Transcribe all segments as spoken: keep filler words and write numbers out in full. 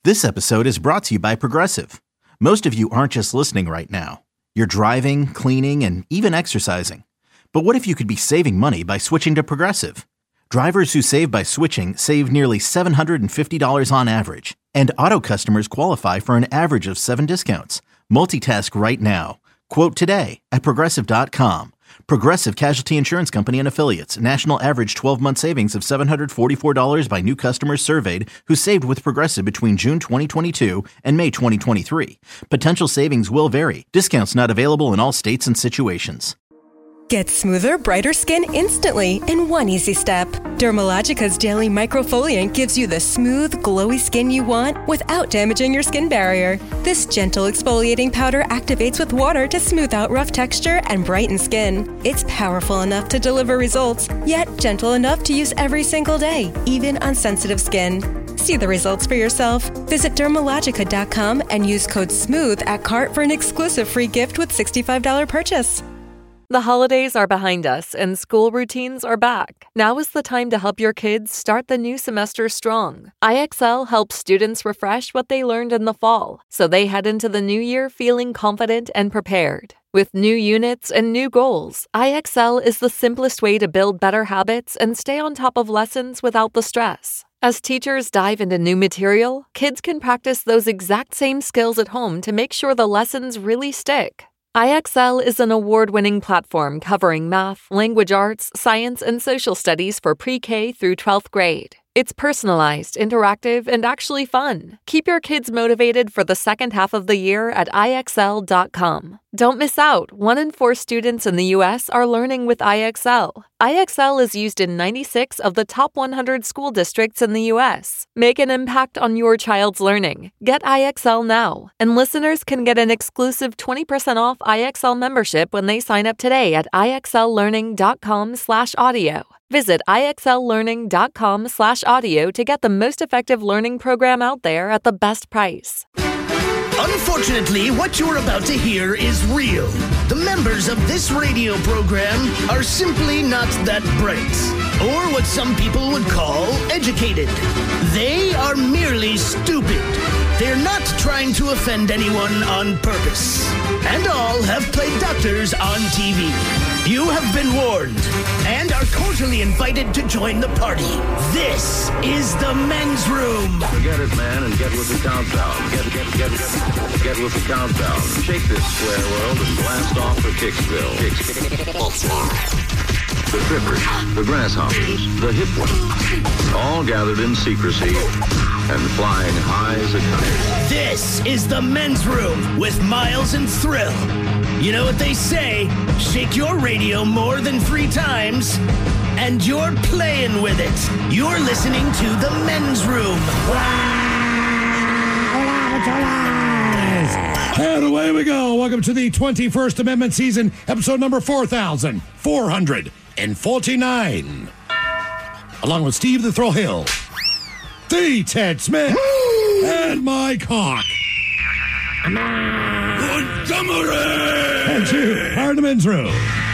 This episode is brought to you by Progressive. Most of you aren't just listening right now. You're driving, cleaning, and even exercising. But what if you could be saving money by switching to Progressive? Drivers who save by switching save nearly seven hundred fifty dollars on average. And auto customers qualify for an average of seven discounts. Multitask right now. Quote today at Progressive dot com. Progressive Casualty Insurance Company and Affiliates. National average twelve-month savings of seven hundred forty-four dollars by new customers surveyed who saved with Progressive between June twenty twenty-two and May twenty twenty-three. Potential savings will vary. Discounts not available in all states and situations. Get smoother, brighter skin instantly in one easy step. Dermalogica's Daily Microfoliant gives you the smooth, glowy skin you want without damaging your skin barrier. This gentle exfoliating powder activates with water to smooth out rough texture and brighten skin. It's powerful enough to deliver results, yet gentle enough to use every single day, even on sensitive skin. See the results for yourself. Visit Dermalogica dot com and use code SMOOTH at cart for an exclusive free gift with sixty-five dollars purchase. The holidays are behind us and school routines are back. Now is the time to help your kids start the new semester strong. I X L helps students refresh what they learned in the fall, so they head into the new year feeling confident and prepared. With new units and new goals, I X L is the simplest way to build better habits and stay on top of lessons without the stress. As teachers dive into new material, kids can practice those exact same skills at home to make sure the lessons really stick. I X L is an award-winning platform covering math, language arts, science, and social studies for pre-K through twelfth grade. It's personalized, interactive, and actually fun. Keep your kids motivated for the second half of the year at I X L dot com. Don't miss out. One in four students in the U S are learning with I X L. I X L is used in ninety-six of the top one hundred school districts in the U S. Make an impact on your child's learning. Get I X L now. And listeners can get an exclusive twenty percent off I X L membership when they sign up today at I X L learning dot com slash audio. Visit I X L learning dot com slash audio to get the most effective learning program out there at the best price. Unfortunately, what you're about to hear is real. The members of this radio program are simply not that bright, or what some people would call educated. They are merely stupid. They're not trying to offend anyone on purpose. And all have played doctors on T V. You have been warned and are cordially invited to join the party. This is the men's room. Forget it, man, and get with the countdown. Get, get, get, get, get with the countdown. Shake this square world and blast off for Kicksville. Kicksville. The trippers, the grasshoppers, the hip ones, all gathered in secrecy and flying high as a kite. This is the men's room with Miles and Thrill. You know what they say, shake your radio more than three times, and you're playing with it. You're listening to the men's room. And away we go. Welcome to the twenty-first Amendment season, episode number four thousand four hundred forty-nine. Along with Steve the Thrill Hill, the Ted Smith, and Mike Hawk. And you are in the men's room.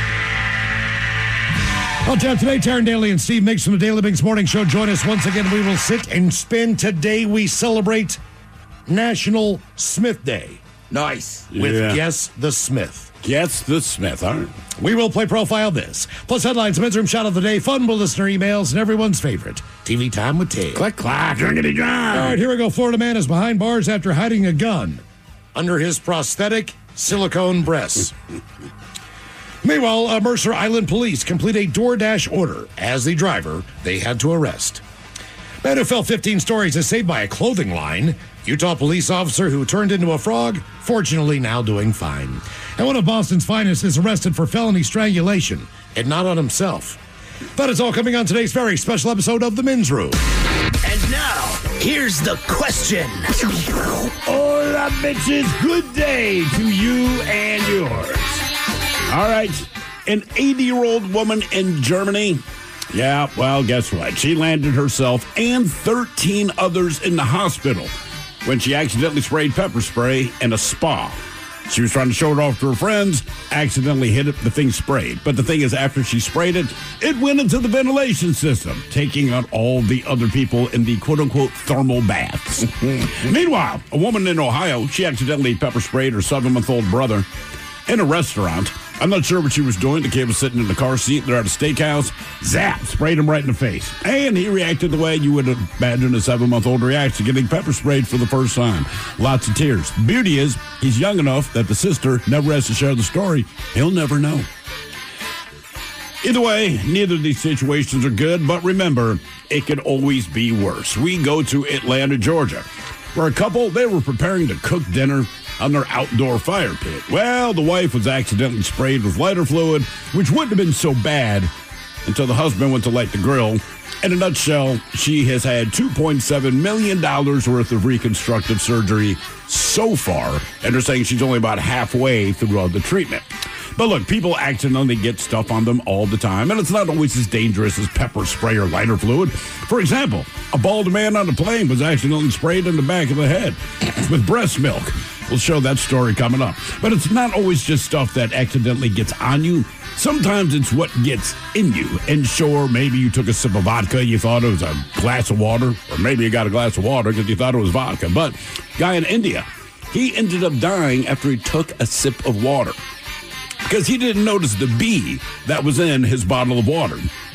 On tap today, Taryn Daly and Steve Mix from the Daily Mix Morning Show. Join us once again. We will sit and spin. Today we celebrate National Smith Day. Nice. With yeah. Guess the Smith. Guess the Smith, all right. We will play Profile This. Plus headlines, men's room shot of the day, fun with listener emails, and everyone's favorite, T V Time with Ted. Click, clack, drinkity, drive. All right, here we go. Florida man is behind bars after hiding a gun under his prosthetic silicone breasts. Meanwhile, uh, Mercer Island police complete a DoorDash order. As the driver, they had to arrest. Man who fell fifteen stories is saved by a clothing line. Utah police officer who turned into a frog, fortunately now doing fine. And one of Boston's finest is arrested for felony strangulation, and not on himself. That is all coming on today's very special episode of The Men's Room. And now, here's the question. Hola, bitches. Good day to you and yours. All right. An eighty-year-old woman in Germany. Yeah, well, guess what? She landed herself and thirteen others in the hospital when she accidentally sprayed pepper spray in a spa. She was trying to show it off to her friends, accidentally hit it, the thing sprayed. But the thing is, after she sprayed it, it went into the ventilation system, taking out all the other people in the quote-unquote thermal baths. Meanwhile, a woman in Ohio, she accidentally pepper sprayed her seven-month-old brother in a restaurant. I'm not sure what she was doing. The kid was sitting in the car seat. They're at a steakhouse. Zap! Sprayed him right in the face. And he reacted the way you would imagine a seven-month-old reacts to getting pepper sprayed for the first time. Lots of tears. The beauty is, he's young enough that the sister never has to share the story. He'll never know. Either way, neither of these situations are good, but remember, it could always be worse. We go to Atlanta, Georgia, where a couple, they were preparing to cook dinner on their outdoor fire pit. Well, the wife was accidentally sprayed with lighter fluid, which wouldn't have been so bad until the husband went to light the grill. In a nutshell, she has had two point seven million dollars worth of reconstructive surgery so far, and they're saying she's only about halfway through the treatment. But look, people accidentally get stuff on them all the time, and it's not always as dangerous as pepper spray or lighter fluid. For example, a bald man on a plane was accidentally sprayed in the back of the head with breast milk. We'll show that story coming up. But it's not always just stuff that accidentally gets on you. Sometimes it's what gets in you. And sure, maybe you took a sip of vodka, you thought it was a glass of water, or maybe you got a glass of water because you thought it was vodka. But guy in India, he ended up dying after he took a sip of water because he didn't notice the bee that was in his bottle of water.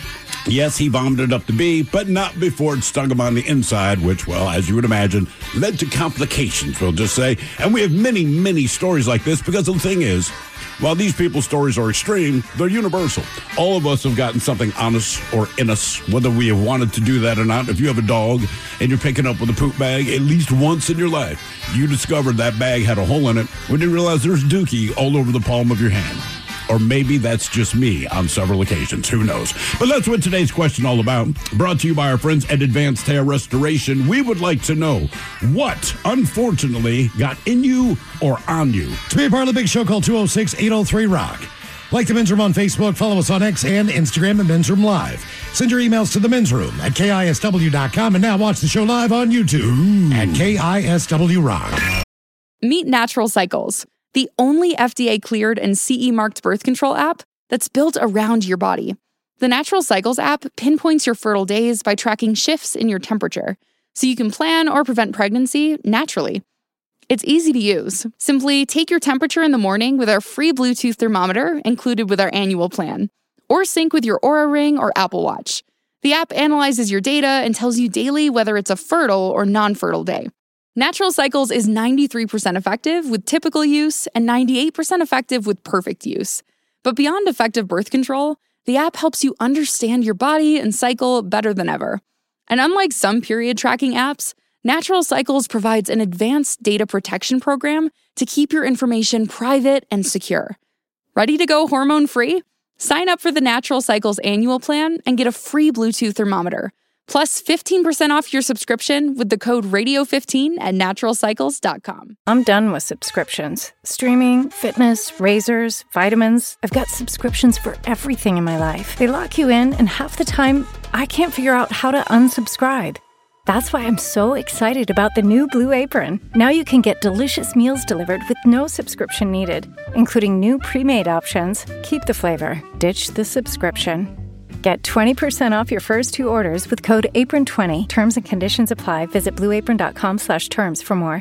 Yes, he vomited up the bee, but not before it stung him on the inside, which, well, as you would imagine, led to complications, we'll just say. And we have many, many stories like this because the thing is, while these people's stories are extreme, they're universal. All of us have gotten something on us or in us, whether we have wanted to do that or not. If you have a dog and you're picking up with a poop bag, at least once in your life, you discovered that bag had a hole in it when you realized there's dookie all over the palm of your hand. Or maybe that's just me on several occasions. Who knows? But that's what today's question all about. Brought to you by our friends at Advanced Hair Restoration. We would like to know what, unfortunately, got in you or on you. To be a part of the big show, call two oh six, eight oh three, rock. Like the Men's Room on Facebook. Follow us on X and Instagram at Men's Room Live. Send your emails to the Men's Room at K I S W dot com. And now watch the show live on YouTube Ooh. At K I S W Rock. Meet Natural Cycles, the only F D A-cleared and C E-marked birth control app that's built around your body. The Natural Cycles app pinpoints your fertile days by tracking shifts in your temperature, so you can plan or prevent pregnancy naturally. It's easy to use. Simply take your temperature in the morning with our free Bluetooth thermometer included with our annual plan, or sync with your Oura Ring or Apple Watch. The app analyzes your data and tells you daily whether it's a fertile or non-fertile day. Natural Cycles is ninety-three percent effective with typical use and ninety-eight percent effective with perfect use. But beyond effective birth control, the app helps you understand your body and cycle better than ever. And unlike some period tracking apps, Natural Cycles provides an advanced data protection program to keep your information private and secure. Ready to go hormone-free? Sign up for the Natural Cycles annual plan and get a free Bluetooth thermometer, plus fifteen percent off your subscription with the code radio fifteen at natural cycles dot com. I'm done with subscriptions. Streaming, fitness, razors, vitamins. I've got subscriptions for everything in my life. They lock you in, and half the time, I can't figure out how to unsubscribe. That's why I'm so excited about the new Blue Apron. Now you can get delicious meals delivered with no subscription needed, including new pre-made options. Keep the flavor, ditch the subscription. Get twenty percent off your first two orders with code apron twenty. Terms and conditions apply. Visit blue apron dot com slash terms for more.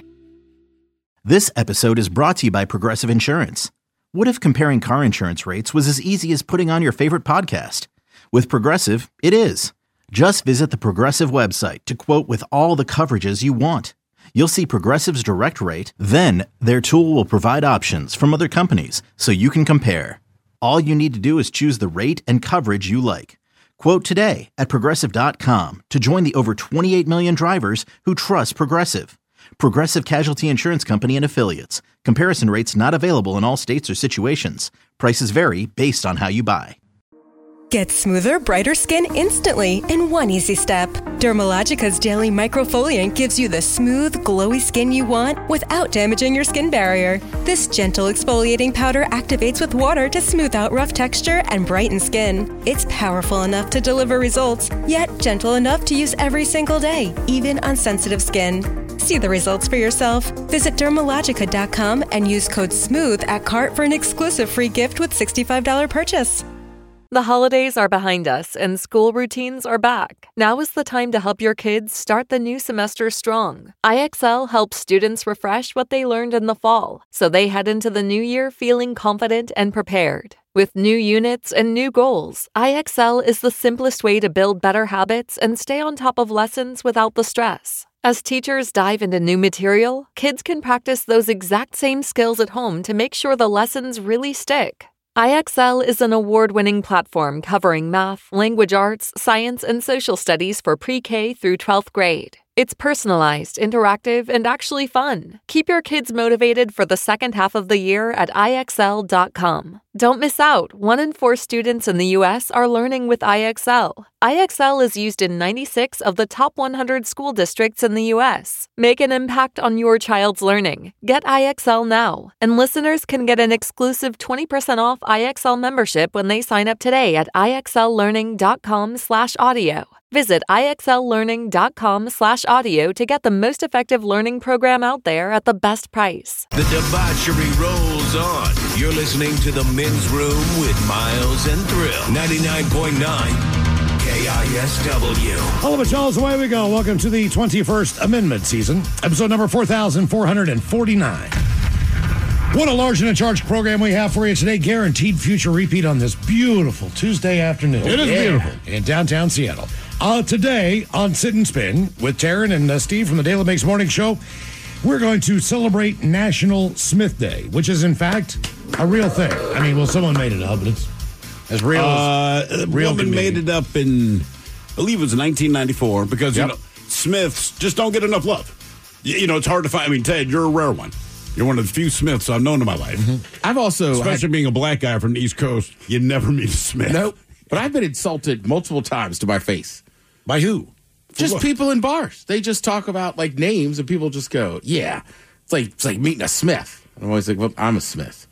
This episode is brought to you by Progressive Insurance. What if comparing car insurance rates was as easy as putting on your favorite podcast? With Progressive, it is. Just visit the Progressive website to quote with all the coverages you want. You'll see Progressive's direct rate, then their tool will provide options from other companies so you can compare. All you need to do is choose the rate and coverage you like. Quote today at progressive dot com to join the over twenty-eight million drivers who trust Progressive. Progressive Casualty Insurance Company and Affiliates. Comparison rates not available in all states or situations. Prices vary based on how you buy. Get smoother, brighter skin instantly in one easy step. Dermalogica's Daily Microfoliant gives you the smooth, glowy skin you want without damaging your skin barrier. This gentle exfoliating powder activates with water to smooth out rough texture and brighten skin. It's powerful enough to deliver results, yet gentle enough to use every single day, even on sensitive skin. See the results for yourself. Visit Dermalogica dot com and use code SMOOTH at cart for an exclusive free gift with sixty-five dollars purchase. The holidays are behind us and school routines are back. Now is the time to help your kids start the new semester strong. I X L helps students refresh what they learned in the fall, so they head into the new year feeling confident and prepared. With new units and new goals, I X L is the simplest way to build better habits and stay on top of lessons without the stress. As teachers dive into new material, kids can practice those exact same skills at home to make sure the lessons really stick. I X L is an award-winning platform covering math, language arts, science, and social studies for pre-K through twelfth grade. It's personalized, interactive, and actually fun. Keep your kids motivated for the second half of the year at I X L dot com. Don't miss out. One in four students in the U S are learning with I X L. I X L is used in ninety-six of the top one hundred school districts in the U S. Make an impact on your child's learning. Get I X L now. And listeners can get an exclusive twenty percent off I X L membership when they sign up today at I X L learning dot com slash audio. Visit I X L learning dot com slash audio to get the most effective learning program out there at the best price. The debauchery rolls on. You're listening to The Men's Room with Miles and Thrill. ninety-nine point nine K I S W. All of it, y'all, away we go. Welcome to the twenty-first Amendment season, episode number four thousand four hundred forty-nine. What a large and in charge program we have for you today. Guaranteed future repeat on this beautiful Tuesday afternoon. It is yeah. beautiful. In downtown Seattle. Uh, today on Sit and Spin with Taryn and uh, Steve from the Daily Mix Morning Show, we're going to celebrate National Smith Day, which is, in fact, a real thing. I mean, well, someone made it up, but it's as real uh, as a real woman can made be. it up in, I believe it was nineteen ninety-four, because, Yep. you know, Smiths just don't get enough love. You, you know, it's hard to find. I mean, Ted, you're a rare one. You're one of the few Smiths I've known in my life. Mm-hmm. I've also... Especially had, being a black guy from the East Coast, you never meet a Smith. Nope. But I've been insulted multiple times to my face. By who? Just what? people in bars. They just talk about, like, names, and people just go, yeah. It's like it's like meeting a Smith. I'm always like, well, I'm a Smith.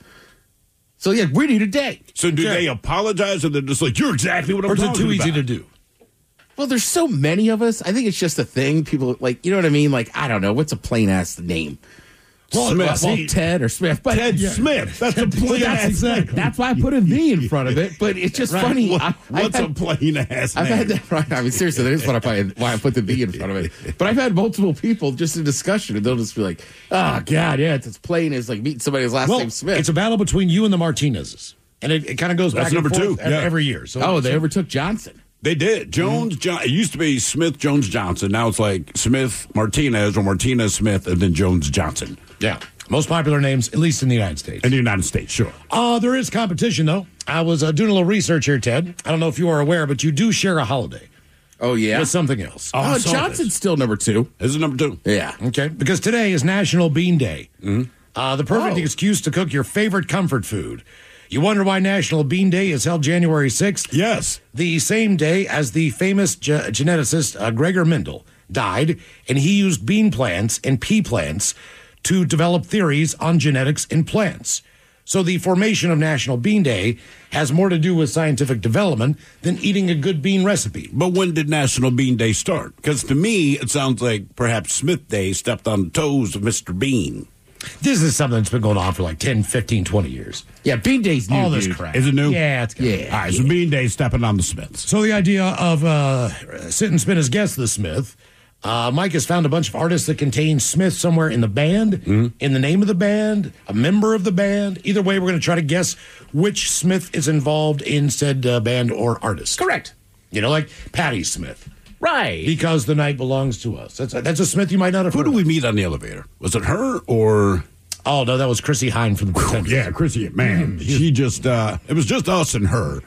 So, yeah, we're here today. So do Okay. they apologize, or they're just like, you're exactly what I'm Or is it talking too easy about? to do? Well, there's so many of us. I think it's just a thing. People, like, you know what I mean? Like, I don't know. What's a plain-ass name? Well, Smith. Well, see, Ted or Smith. But Ted yeah. Smith. That's a plain That's, ass exactly. name. That's why I put a V in front of it. But it's just Right. funny. What- I, what's I've a had, plain ass I've name? had that, right. I mean, seriously, that is what I put, why I put the V in front of it. But I've had multiple people just in discussion, and they'll just be like, oh, God, yeah, it's as plain as like meeting somebody's last Well, name Smith. it's a battle between you and the Martinez's. And it, it kind of goes That's back and number forth two, every, yeah. every year. So, oh, they so- overtook Johnson. They did. Jones, John, it used to be Smith, Jones, Johnson. Now it's like Smith, Martinez, or Martinez, Smith, and then Jones, Johnson. Yeah. Most popular names, at least in the United States. In the United States, sure. Uh, there is competition, though. I was uh, doing a little research here, Ted. I don't know if you are aware, but you do share a holiday Oh, yeah. with something else. Oh, I saw Johnson's still number two. This is number two. Yeah. Okay, because today is National Bean Day. Uh, the perfect Oh. excuse to cook your favorite comfort food. You wonder why National Bean Day is held January sixth? Yes. The same day as the famous ge- geneticist uh, Gregor Mendel died, and he used bean plants and pea plants to develop theories on genetics in plants. So the formation of National Bean Day has more to do with scientific development than eating a good bean recipe. But when did National Bean Day start? Because to me, it sounds like perhaps Smith Day stepped on the toes of Mister Bean. This is something that's been going on for like ten, fifteen, twenty years. Yeah, Bean Day's new, All this dude. crap. Is it new? Yeah, it's good. Yeah. All right, so Bean Day stepping on the Smiths. So the idea of uh, Sit and Spin as Guess the Smith, uh, Mike has found a bunch of artists that contain Smith somewhere in the band, Mm-hmm. in the name of the band, a member of the band. Either way, we're going to try to guess which Smith is involved in said uh, band or artist. Correct. You know, like Patti Smith. Right. Because the night belongs to us. That's a, that's a Smith you might not have Who heard do of. we meet on the elevator? Was it her or... Oh, no, that was Chrissy Hine from the Pretenders. Yeah, Chrissy, man, she just, uh, it was just us and her.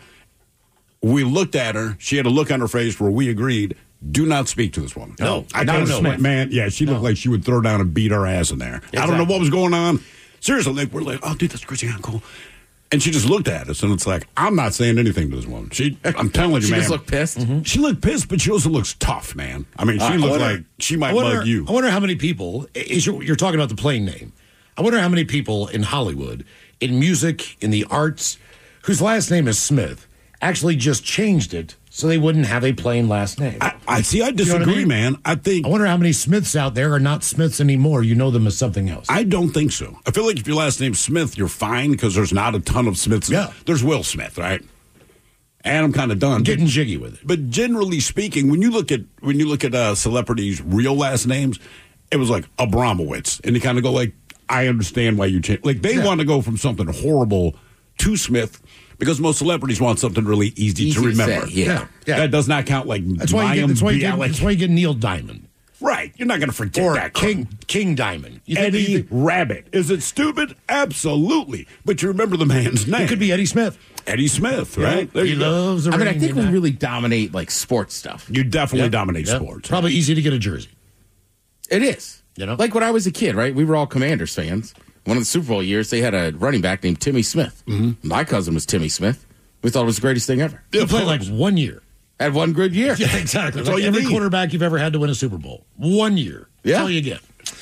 We looked at her. She had a look on her face where we agreed, do not speak to this woman. No, I not don't a know. Smith. Man, yeah, she looked No. like she would throw down and beat our ass in there. I don't know Exactly. what was going on. Seriously, like, we're like, oh, dude, that's Chrissy, cool. And she just looked at us, and it's like, I'm not saying anything to this woman. She, I'm telling you, She man. just looked pissed. She looked pissed, but she also looks tough, man. I mean, she I looked wonder- like she might I wonder, mug you. I wonder how many people, is your, you're talking about the plain name. I wonder how many people in Hollywood, in music, in the arts, whose last name is Smith, actually just changed it so they wouldn't have a plain last name. I, I see. I disagree, You know what I mean? man. I think I wonder how many Smiths out there are not Smiths anymore. You know them as something else. I don't think so. I feel like if your last name's Smith, you're fine because there's not a ton of Smiths. Yeah. There's Will Smith, right? And I'm kind of done. Getting jiggy with it. But generally speaking, when you look at when you look at uh, celebrities' real last names, it was like Abramowitz, and you kind of go like, I understand why you change. Like they Yeah. want to go from something horrible to Smith because most celebrities want something really easy, Easy to to remember. say, yeah. Yeah, yeah. That does not count like That's why you get. That's why you get, Bialik. that's why you get Neil Diamond Right. You're not going to forget or that. King King Diamond. You think- Eddie you think- Rabbit. Is it stupid? Absolutely. But you remember the man's name. It could be Eddie Smith. Eddie Smith, right? There He you go. loves the I mean, I rain, think you we know? really dominate like sports stuff. You definitely Yeah. dominate Yeah. sports. Probably easy to get a jersey. It is. You know? Like when I was a kid, right? We were all Commanders fans. One of the Super Bowl years, they had a running back named Timmy Smith. Mm-hmm. My cousin was Timmy Smith. We thought it was the greatest thing ever. He Of played like course. one year. Had one good year. Yeah, exactly. That's Like all you every need. quarterback you've ever had to win a Super Bowl. One year. Yeah. That's all you get.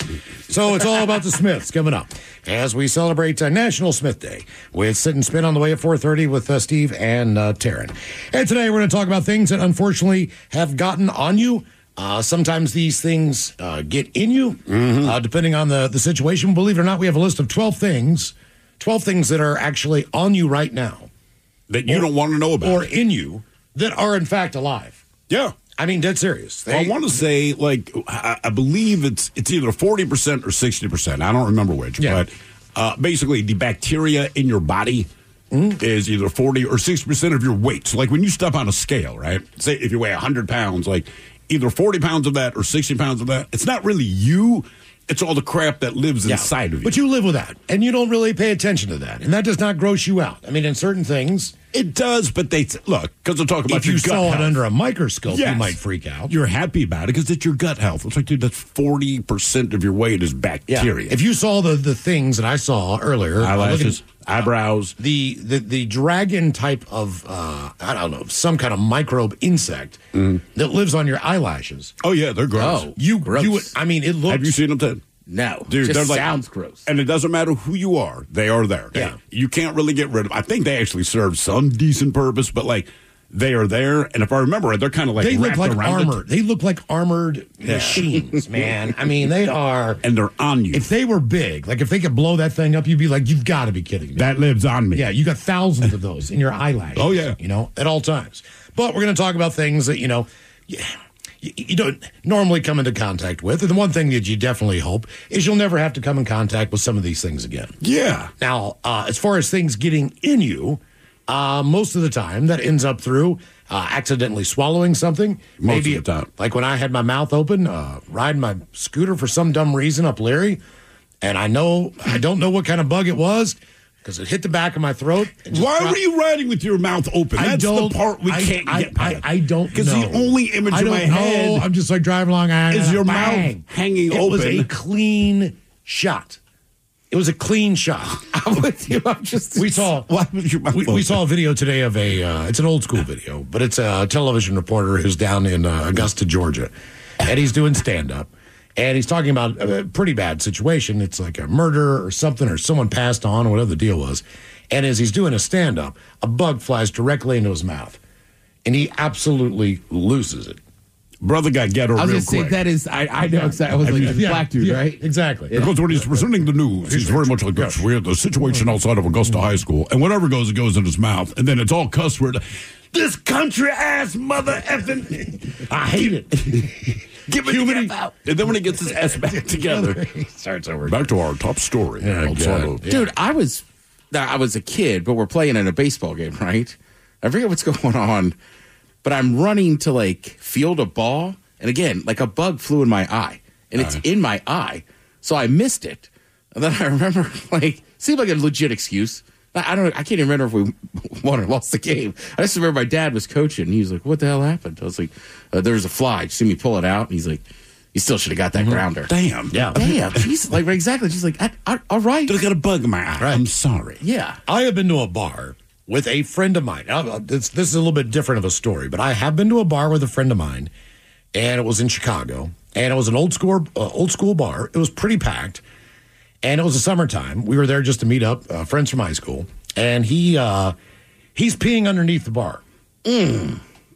So it's all about the Smiths coming up as we celebrate uh, National Smith Day with Sit and Spin on the way at four thirty with uh, Steve and uh, Taryn. And today we're going to talk about things that unfortunately have gotten on you. Uh, sometimes these things uh, get in you, Mm-hmm. uh, depending on the, the situation. Believe it or not, we have a list of twelve things, twelve things that are actually on you right now. That you Or- don't want to know about. Or in you that are in fact alive. yeah. I mean, dead serious. Well, I They- want to say, like, I, I believe it's it's either forty percent or sixty percent. I don't remember which. Yeah. But uh, basically, the bacteria in your body Mm-hmm. is either forty or sixty percent of your weight. So, like, when you step on a scale, right? Say if you weigh one hundred pounds, like, either forty pounds of that or sixty pounds of that, it's not really you. It's all the crap that lives Yeah. inside of you. But you live with that, and you don't really pay attention to that, and that does not gross you out. I mean, in certain things, It does, but they look because they're talking about if your you gut saw health. it under a microscope, Yes. you might freak out. You're happy about it because it's your gut health. It's like, dude, that's forty percent of your weight is bacteria. If you saw the the things that I saw earlier, Eyelashes, looking- eyebrows. the, the the dragon type of uh, I don't know, some kind of microbe insect that lives on your eyelashes. Oh yeah, they're gross. Oh, You gross. you would, I mean, it looks. Have you seen them, Ted? No. Dude, Just they're like, sounds gross. And it doesn't matter who you are; they are there. Yeah. you can't really get rid of. I think they actually serve some decent purpose, but like they are there. And if I remember right, they're kind of like They look wrapped like around it, armored. They look like armored machines, man. I mean, they are. and they're on you. If they were big, like if they could blow that thing up, you'd be like, you've got to be kidding me. that lives on me. Yeah, you got thousands of those in your eyelashes. Oh, yeah. You know, at all times. But we're going to talk about things that, you know, you, you don't normally come into contact with. And the one thing that you definitely hope is you'll never have to come in contact with some of these things again. yeah. Now, uh, as far as things getting in you, uh, most of the time that ends up through uh, accidentally swallowing something. Most Maybe of the time. like when I had my mouth open, uh, riding my scooter for some dumb reason up Leary, and I know I don't know what kind of bug it was because it hit the back of my throat. and just Why dropped- were you riding with your mouth open? I That's don't, the part we I, can't I, get I, past. I don't because the know. only image I in don't my know. head I'm just like driving along. I, is your bang. mouth hanging it open. was a clean shot. It was a clean shot. I'm with you. I'm just. We saw Why was your mouth we, we open? saw a video today of a. Uh, it's an old school video, but it's a television reporter who's down in uh, Augusta, Georgia, and he's doing stand up, and he's talking about a pretty bad situation. It's like a murder or something, or someone passed on, or whatever the deal was. And as he's doing a stand up, a bug flies directly into his mouth, and he absolutely loses it. Brother got ghetto I was real going to say, quick. that is, I, I know exactly. I was like, Yeah, black dude, yeah, right? Exactly. Because when he's presenting the news, he's very much like this. We had the situation outside of Augusta High School, and whatever goes, it goes in his mouth, and then it's all cuss word. This country ass mother effing. I hate it. Give me Human- the F out. And then when he gets his ass back together, he starts over. back to our top story. Yeah, outside God. of- Dude, I was, I was a kid, but we're playing in a baseball game, right? I forget what's going on, but I'm running to like field a ball, and again, like a bug flew in my eye, and it's in my eye, so I missed it. And then I remember, like, seemed like a legit excuse. I I don't, I can't even remember if we won or lost the game. I just remember my dad was coaching, and he was like, "What the hell happened?" I was like, uh, "There was a fly." Did you see me pull it out? And he's like, "You still should have got that grounder." Damn. Yeah. Damn, jeez, like exactly. She's like, I, I, "All right, I got a bug in my eye. Right. I'm sorry. yeah." I have been to a bar with a friend of mine. Now, This, this is a little bit different of a story, but I have been to a bar with a friend of mine, and it was in Chicago, and it was an old school, uh, old school bar. It was pretty packed, and it was the summertime. We were there just to meet up, uh, friends from high school, and he uh, he's peeing underneath the bar. That's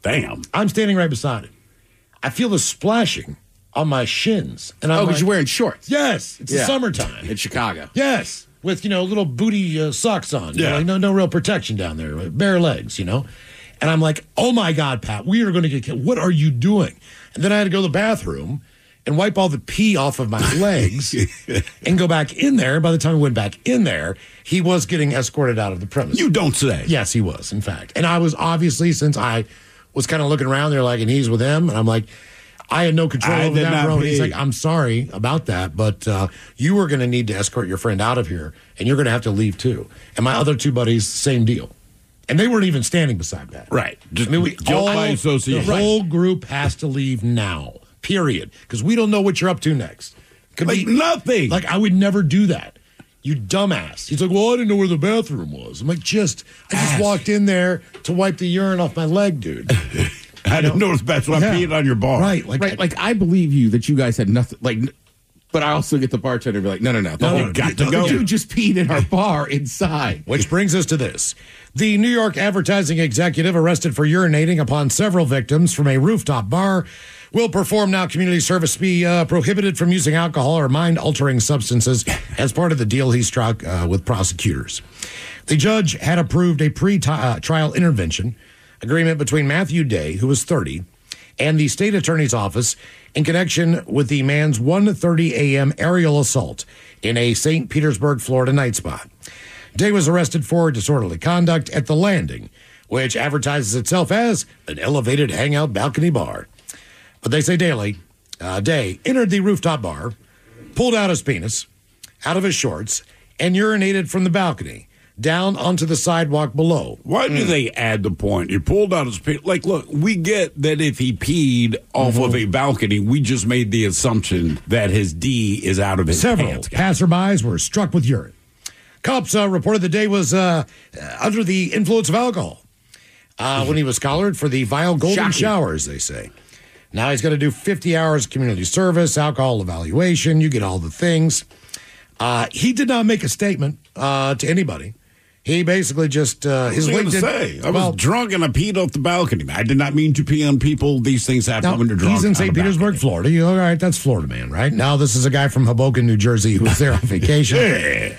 Damn. I'm standing right beside it. I feel the splashing on my shins. And I'm Oh, because like, you're wearing shorts. Yes, it's Yeah. the summertime. In Chicago. Yes, with, you know, little booty uh, socks on. You Yeah. know, like, no, no real protection down there. Bare legs, you know. And I'm like, oh, my God, Pat, we are going to get killed. What are you doing? And then I had to go to the bathroom and wipe all the pee off of my legs and go back in there. By the time we went back in there, he was getting escorted out of the premise. You don't say. Yes, he was, in fact. And I was obviously, since I was kind of looking around there like, and he's with him, and I'm like, I had no control I over did that, not bro. And he's pee. like, I'm sorry about that, but uh, you are going to need to escort your friend out of here, and you're going to have to leave too. And my other two buddies, same deal. And they weren't even standing beside that. Right. Just I mean, we guilt all, by association. the whole group has to leave now, period. Because we don't know what you're up to next. Could Like be nothing. Like, I would never do that. You dumbass. He's like, well, I didn't know where the bathroom was. I'm like, just, I just Ass. walked in there to wipe the urine off my leg, dude. I didn't notice that's why I Yeah. peed on your bar. Right. Like, Right, like I believe you that you guys had nothing. Like, but I also get the bartender to be like, no, no, no, the No, whole no, got the to go. dude just peed in our bar inside. Which brings us to this. The New York advertising executive arrested for urinating upon several victims from a rooftop bar will perform now community service, be uh, prohibited from using alcohol or mind-altering substances as part of the deal he struck uh, with prosecutors. The judge had approved a pre-trial intervention agreement between Matthew Day, who was thirty, and the state attorney's office in connection with the man's one thirty a.m. aerial assault in a Saint Petersburg, Florida night spot. Day was arrested for disorderly conduct at The Landing, which advertises itself as an elevated hangout balcony bar. But they say Daly, uh, Day entered the rooftop bar, pulled out his penis out of his shorts, and urinated from the balcony down onto the sidewalk below. Why do they add the point? He pulled out his pee. Like, look, we get that if he peed off of a balcony, we just made the assumption that his D is out of his Several pants. passerbys were struck with urine. Cops uh, reported the Day was uh, under the influence of alcohol uh, when he was collared for the vile golden Shocking. showers, they say. Now he's going to do fifty hours community service, alcohol evaluation. You get all the things. Uh, he did not make a statement uh, to anybody. He basically just uh, his I was LinkedIn. going to say, I well, was drunk and I peed off the balcony. I did not mean to pee on people. These things happen now, when you're drunk. he's in on a Saint Petersburg, balcony. Florida. You, all right, that's Florida man, right? Now this is a guy from Hoboken, New Jersey, who was there on vacation. Yeah.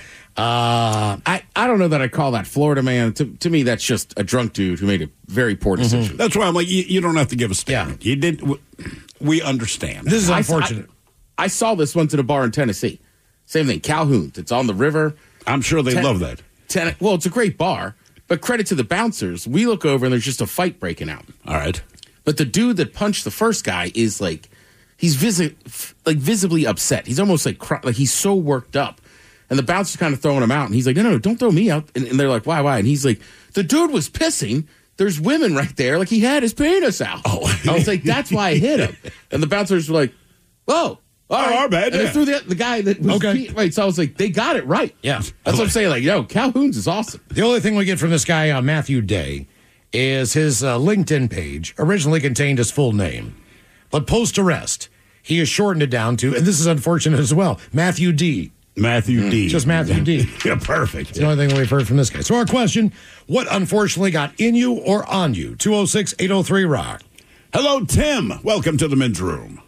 Uh, I, I don't know that I call that Florida man. To, to me, that's just a drunk dude who made a very poor decision. That's why I'm like, you, you don't have to give a statement. You did. w- We understand. this is I- unfortunate. I, I saw this once at a bar in Tennessee. Same thing, Calhoun's. It's on the river. I'm sure they Ten- love that. Ten, well, it's a great bar, but credit to the bouncers. We look over and there's just a fight breaking out. All right. But the dude that punched the first guy is like, he's visi- f- like visibly upset. He's almost like, cry- like he's so worked up. And the bouncer's kind of throwing him out. And he's like, no, no, no, don't throw me out. And, and they're like, why, why? And he's like, the dude was pissing. There's women right there. Like he had his penis out. Oh. I was like, that's why I hit him. And the bouncers were like, whoa. All right. our bad, And yeah. they threw the, the guy that was Okay. pe- right. So I was like, they got it right. Yeah. That's what I'm saying. Like, yo, Calhoun's is awesome. The only thing we get from this guy, uh, Matthew Day, is his uh, LinkedIn page originally contained his full name. But post arrest, he has shortened it down to, and this is unfortunate as well, Matthew D. Matthew D. Just Matthew D. Yeah, perfect. It's the only thing we've heard from this guy. So our question, what unfortunately got in you or on you? two oh six, eight oh three, rock. Hello, Tim. Welcome to the men's room.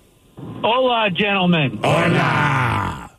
Hola, gentlemen. Hola.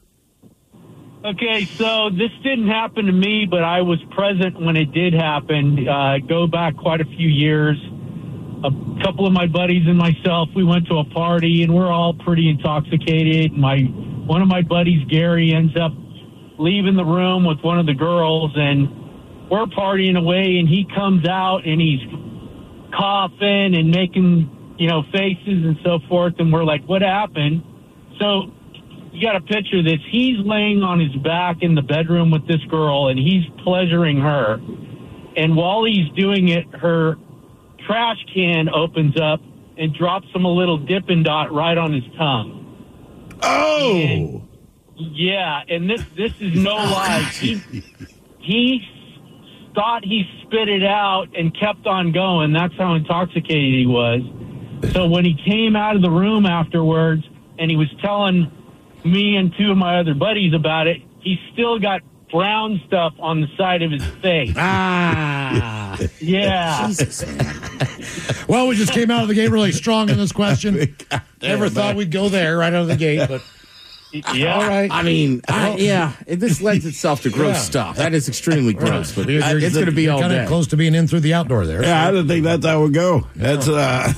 Okay, so this didn't happen to me, but I was present when it did happen. Uh, go back quite a few years. A couple of my buddies and myself, we went to a party, and we're all pretty intoxicated. My one of my buddies, Gary, ends up leaving the room with one of the girls, and we're partying away, and he comes out, and he's coughing and making, you know, faces and so forth, and we're like, what happened? So you got to picture this. He's laying on his back in the bedroom with this girl, and he's pleasuring her. And while he's doing it, her trash can opens up and drops him a little Dippin' Dot right on his tongue. Oh. And, yeah, and this this is no lie. He, he thought he spit it out and kept on going. That's how intoxicated he was. So when he came out of the room afterwards and he was telling me and two of my other buddies about it, he still got brown stuff on the side of his face. Ah. Yeah. Jesus. Well, we just came out of the gate really strong in this question. Never thought we'd go there right out of the gate, but yeah. All right. I mean, I, yeah, it, this lends itself to gross Yeah. stuff. That is extremely gross, but You're- I- you're- it's going to be you're all kinda day. close to being in through the outdoor there. Yeah, I didn't think that's how it would go. That's uh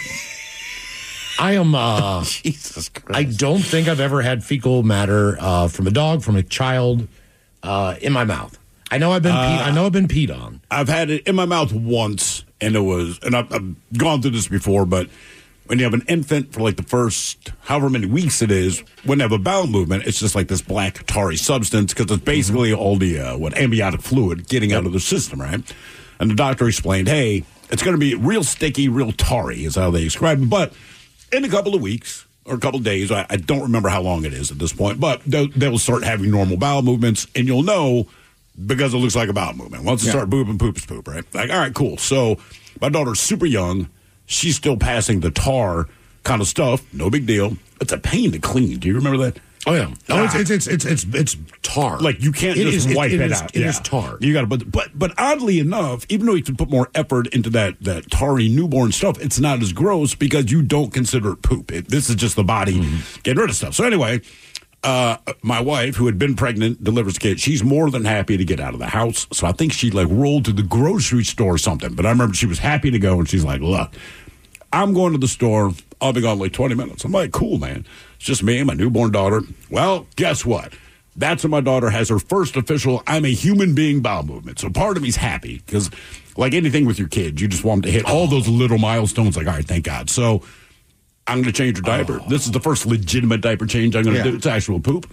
I am. Uh, Jesus Christ. I don't think I've ever had fecal matter uh, from a dog, from a child, uh, in my mouth. I know I've been. peed, I know I've been peed on. I've had it in my mouth once, and it was, and I've, I've gone through this before, but when you have an infant for like the first however many weeks it is, when they have a bowel movement, it's just like this black tarry substance because it's basically mm-hmm. all the uh, what amniotic fluid getting out of the system, right? And the doctor explained, hey, it's going to be real sticky, real tarry, is how they describe it, but in a couple of weeks or a couple of days, I, I don't remember how long it is at this point, but they'll, they'll start having normal bowel movements, and you'll know because it looks like a bowel movement. Once they Yeah. start booping, poop is poop, right? Like, all right, cool. So my daughter's super young. She's still passing the tar kind of stuff. No big deal. It's a pain to clean. Do you remember that? Oh yeah. No, it's it's it's it's it's, it's tar. Like you can't It just is- it- wipe it it, is- out. it yeah. is tar. You got to, but but but oddly enough, even though you can put more effort into that that tarry newborn stuff, it's not as gross because you don't consider it poop. It, this is just the body Mm-hmm. getting rid of stuff. So anyway, uh, my wife, who had been pregnant, delivers a kid. She's more than happy to get out of the house. So I think she like rolled to the grocery store or something. But I remember she was happy to go, and she's like, "Look, I'm going to the store. I'll be gone in like twenty minutes." I'm like, cool, man. It's just me and my newborn daughter. Well, guess what? That's when my daughter has her first official I'm a human being bowel movement. So part of me's happy because, like anything with your kids, you just want them to hit all those little milestones. Like, all right, thank God. So I'm going to change her diaper. Oh. This is the first legitimate diaper change I'm going to yeah. do. It's actual poop.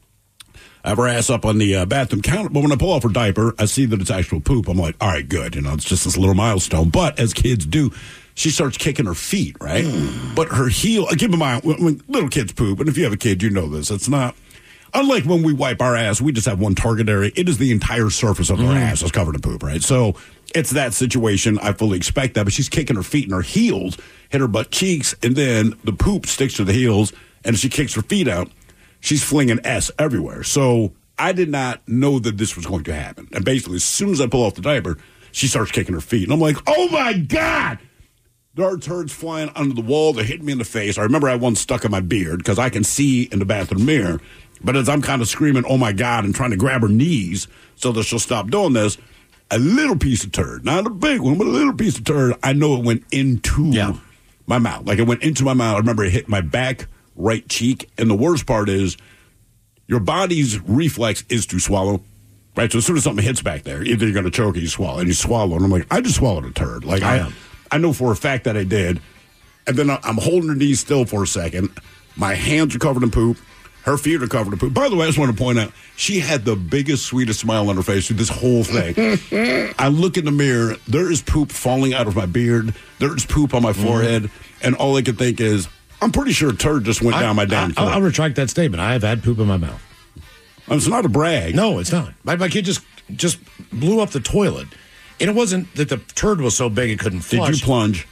I have her ass up on the uh, bathroom counter, but when I pull off her diaper, I see that it's actual poop. I'm like, all right, good. You know, it's just this little milestone. But as kids do, she starts kicking her feet, right? Mm. But her heel, keep in mind, when, when little kids poop, and if you have a kid, you know this, it's not, unlike when we wipe our ass, we just have one target area. It is the entire surface of mm. our ass is covered in poop, right? So it's that situation. I fully expect that, but she's kicking her feet, and her heels hit her butt cheeks, and then the poop sticks to the heels, and she kicks her feet out. She's flinging S everywhere. So I did not know that this was going to happen. And basically, as soon as I pull off the diaper, she starts kicking her feet. And I'm like, oh, my God! There are turds flying under the wall. They're hitting me in the face. I remember I had one stuck in my beard because I can see in the bathroom mirror. But as I'm kind of screaming, oh, my God, and trying to grab her knees so that she'll stop doing this, a little piece of turd, not a big one, but a little piece of turd, I know it went into yeah. my mouth. Like it went into my mouth. I remember it hit my back right cheek. And the worst part is your body's reflex is to swallow. Right? So as soon as something hits back there, either you're going to choke or you swallow. And you swallow. And I'm like, I just swallowed a turd. Like I am. I know for a fact that I did. And then I'm holding her knees still for a second. My hands are covered in poop. Her feet are covered in poop. By the way, I just want to point out, she had the biggest, sweetest smile on her face through this whole thing. I look in the mirror. There is poop falling out of my beard. There is poop on my forehead. Mm-hmm. And all I can think is, I'm pretty sure a turd just went I, down my damn throat. I'll retract that statement. I have had poop in my mouth. It's not a brag. No, it's not. My, my kid just, just blew up the toilet. And it wasn't that the turd was so big it couldn't flush. Did you plunge?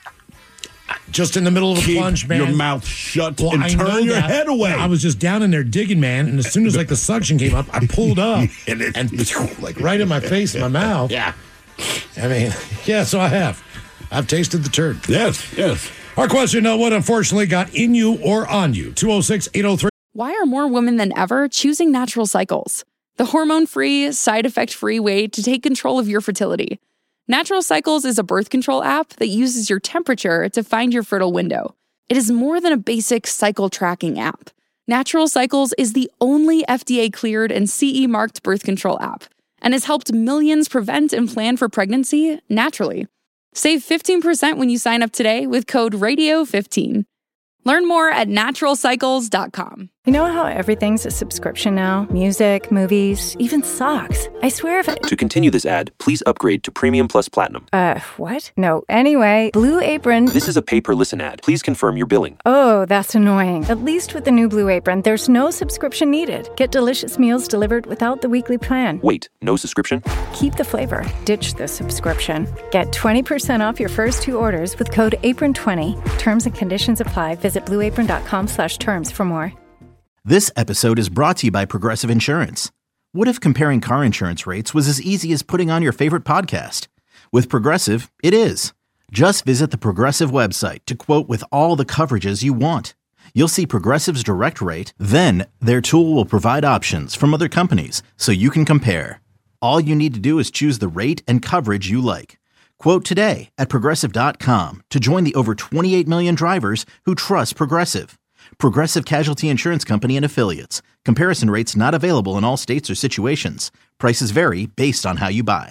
Just in the middle of a Keep plunge, man. your mouth shut well, and I turn your that. head away. I was just down in there digging, man, and as soon as like the suction came up, I pulled up and, it, and like right in my face, in my mouth. Yeah. I mean, yeah, so I have. I've tasted the turd. Yes, yes. Our question, uh, what unfortunately got in you or on you? two oh six, eight oh three. Why are more women than ever choosing Natural Cycles? The hormone-free, side-effect-free way to take control of your fertility. Natural Cycles is a birth control app that uses your temperature to find your fertile window. It is more than a basic cycle tracking app. Natural Cycles is the only F D A-cleared and C E-marked birth control app and has helped millions prevent and plan for pregnancy naturally. Save fifteen percent when you sign up today with code radio fifteen. Learn more at natural cycles dot com. You know how everything's a subscription now? Music, movies, even socks. I swear if I... To continue this ad, please upgrade to Premium Plus Platinum. Uh, what? No. Anyway, Blue Apron... This is a pay-per-listen ad. Please confirm your billing. Oh, that's annoying. At least with the new Blue Apron, there's no subscription needed. Get delicious meals delivered without the weekly plan. Wait, no subscription? Keep the flavor. Ditch the subscription. Get twenty percent off your first two orders with code apron twenty. Terms and conditions apply. Visit blueapron dot com slash terms for more. This episode is brought to you by Progressive Insurance. What if comparing car insurance rates was as easy as putting on your favorite podcast? With Progressive, it is. Just visit the Progressive website to quote with all the coverages you want. You'll see Progressive's direct rate, then their tool will provide options from other companies so you can compare. All you need to do is choose the rate and coverage you like. Quote today at Progressive dot com to join the over twenty-eight million drivers who trust Progressive. Progressive Casualty Insurance Company and Affiliates. Comparison rates not available in all states or situations. Prices vary based on how you buy.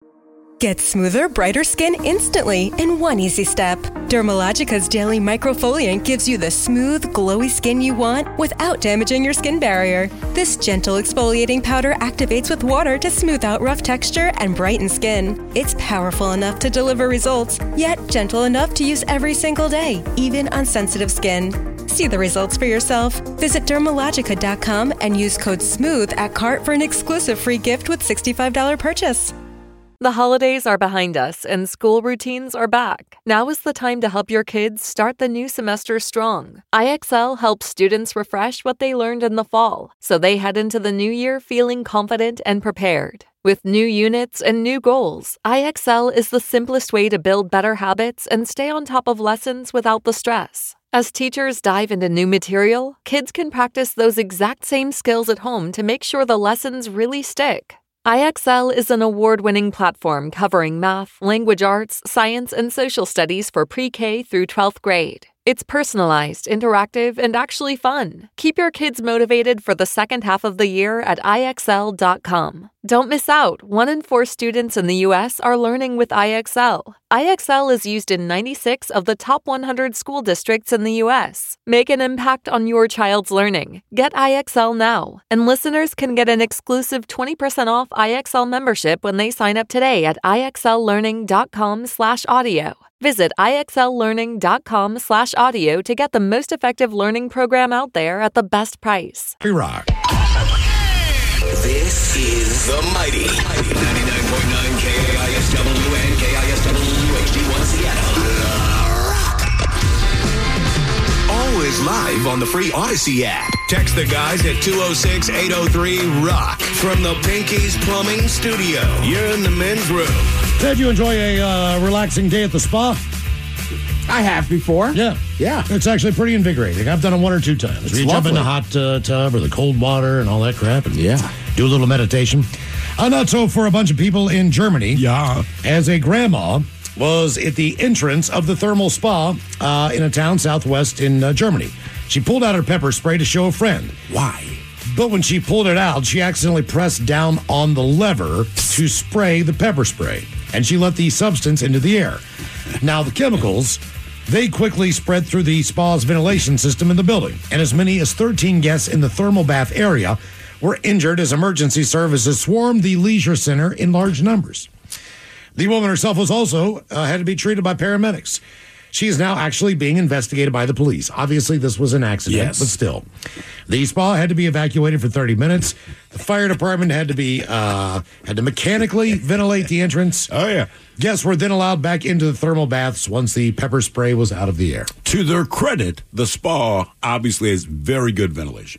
Get smoother, brighter skin instantly in one easy step. Dermalogica's Daily Microfoliant gives you the smooth, glowy skin you want without damaging your skin barrier. This gentle exfoliating powder activates with water to smooth out rough texture and brighten skin. It's powerful enough to deliver results, yet gentle enough to use every single day, even on sensitive skin. See the results for yourself. Visit Dermalogica dot com and use code SMOOTH at cart for an exclusive free gift with sixty-five dollars purchase. The holidays are behind us and school routines are back. Now is the time to help your kids start the new semester strong. I X L helps students refresh what they learned in the fall, so they head into the new year feeling confident and prepared. With new units and new goals, I X L is the simplest way to build better habits and stay on top of lessons without the stress. As teachers dive into new material, kids can practice those exact same skills at home to make sure the lessons really stick. I X L is an award-winning platform covering math, language arts, science, and social studies for pre-K through twelfth grade. It's personalized, interactive, and actually fun. Keep your kids motivated for the second half of the year at I X L dot com. Don't miss out. One in four students in the U S are learning with I X L. I X L is used in ninety-six of the top one hundred school districts in the U S. Make an impact on your child's learning. Get I X L now. And listeners can get an exclusive twenty percent off I X L membership when they sign up today at I X L learning dot com slash audio. Visit I X L learning dot com slash audio to get the most effective learning program out there at the best price. We rock. This is the Mighty ninety-nine point nine K A I S W and K I S W H D one Seattle. Always live on the free Odyssey app. Text the guys at two oh six, eight oh three, ROCK from the Pinky's Plumbing Studio. You're in the men's room. Did you enjoy a uh, relaxing day at the spa? I have before. Yeah. Yeah. It's actually pretty invigorating. I've done it one or two times. It's you jump in the lovely. hot uh, tub or the cold water and all that crap. And Yeah. do a little meditation. Uh, not so for a bunch of people in Germany. Yeah. As a grandma was at the entrance of the thermal spa uh, in a town southwest in uh, Germany. She pulled out her pepper spray to show a friend. Why? But when she pulled it out, she accidentally pressed down on the lever to spray the pepper spray, and she let the substance into the air. Now, the chemicals, they quickly spread through the spa's ventilation system in the building, and as many as thirteen guests in the thermal bath area were injured as emergency services swarmed the leisure center in large numbers. The woman herself was also uh, had to be treated by paramedics. She is now actually being investigated by the police. Obviously, this was an accident, Yes. but still. The spa had to be evacuated for thirty minutes. The fire department had to be uh, had to mechanically ventilate the entrance. Oh, yeah. Guests were then allowed back into the thermal baths once the pepper spray was out of the air. To their credit, the spa obviously has very good ventilation.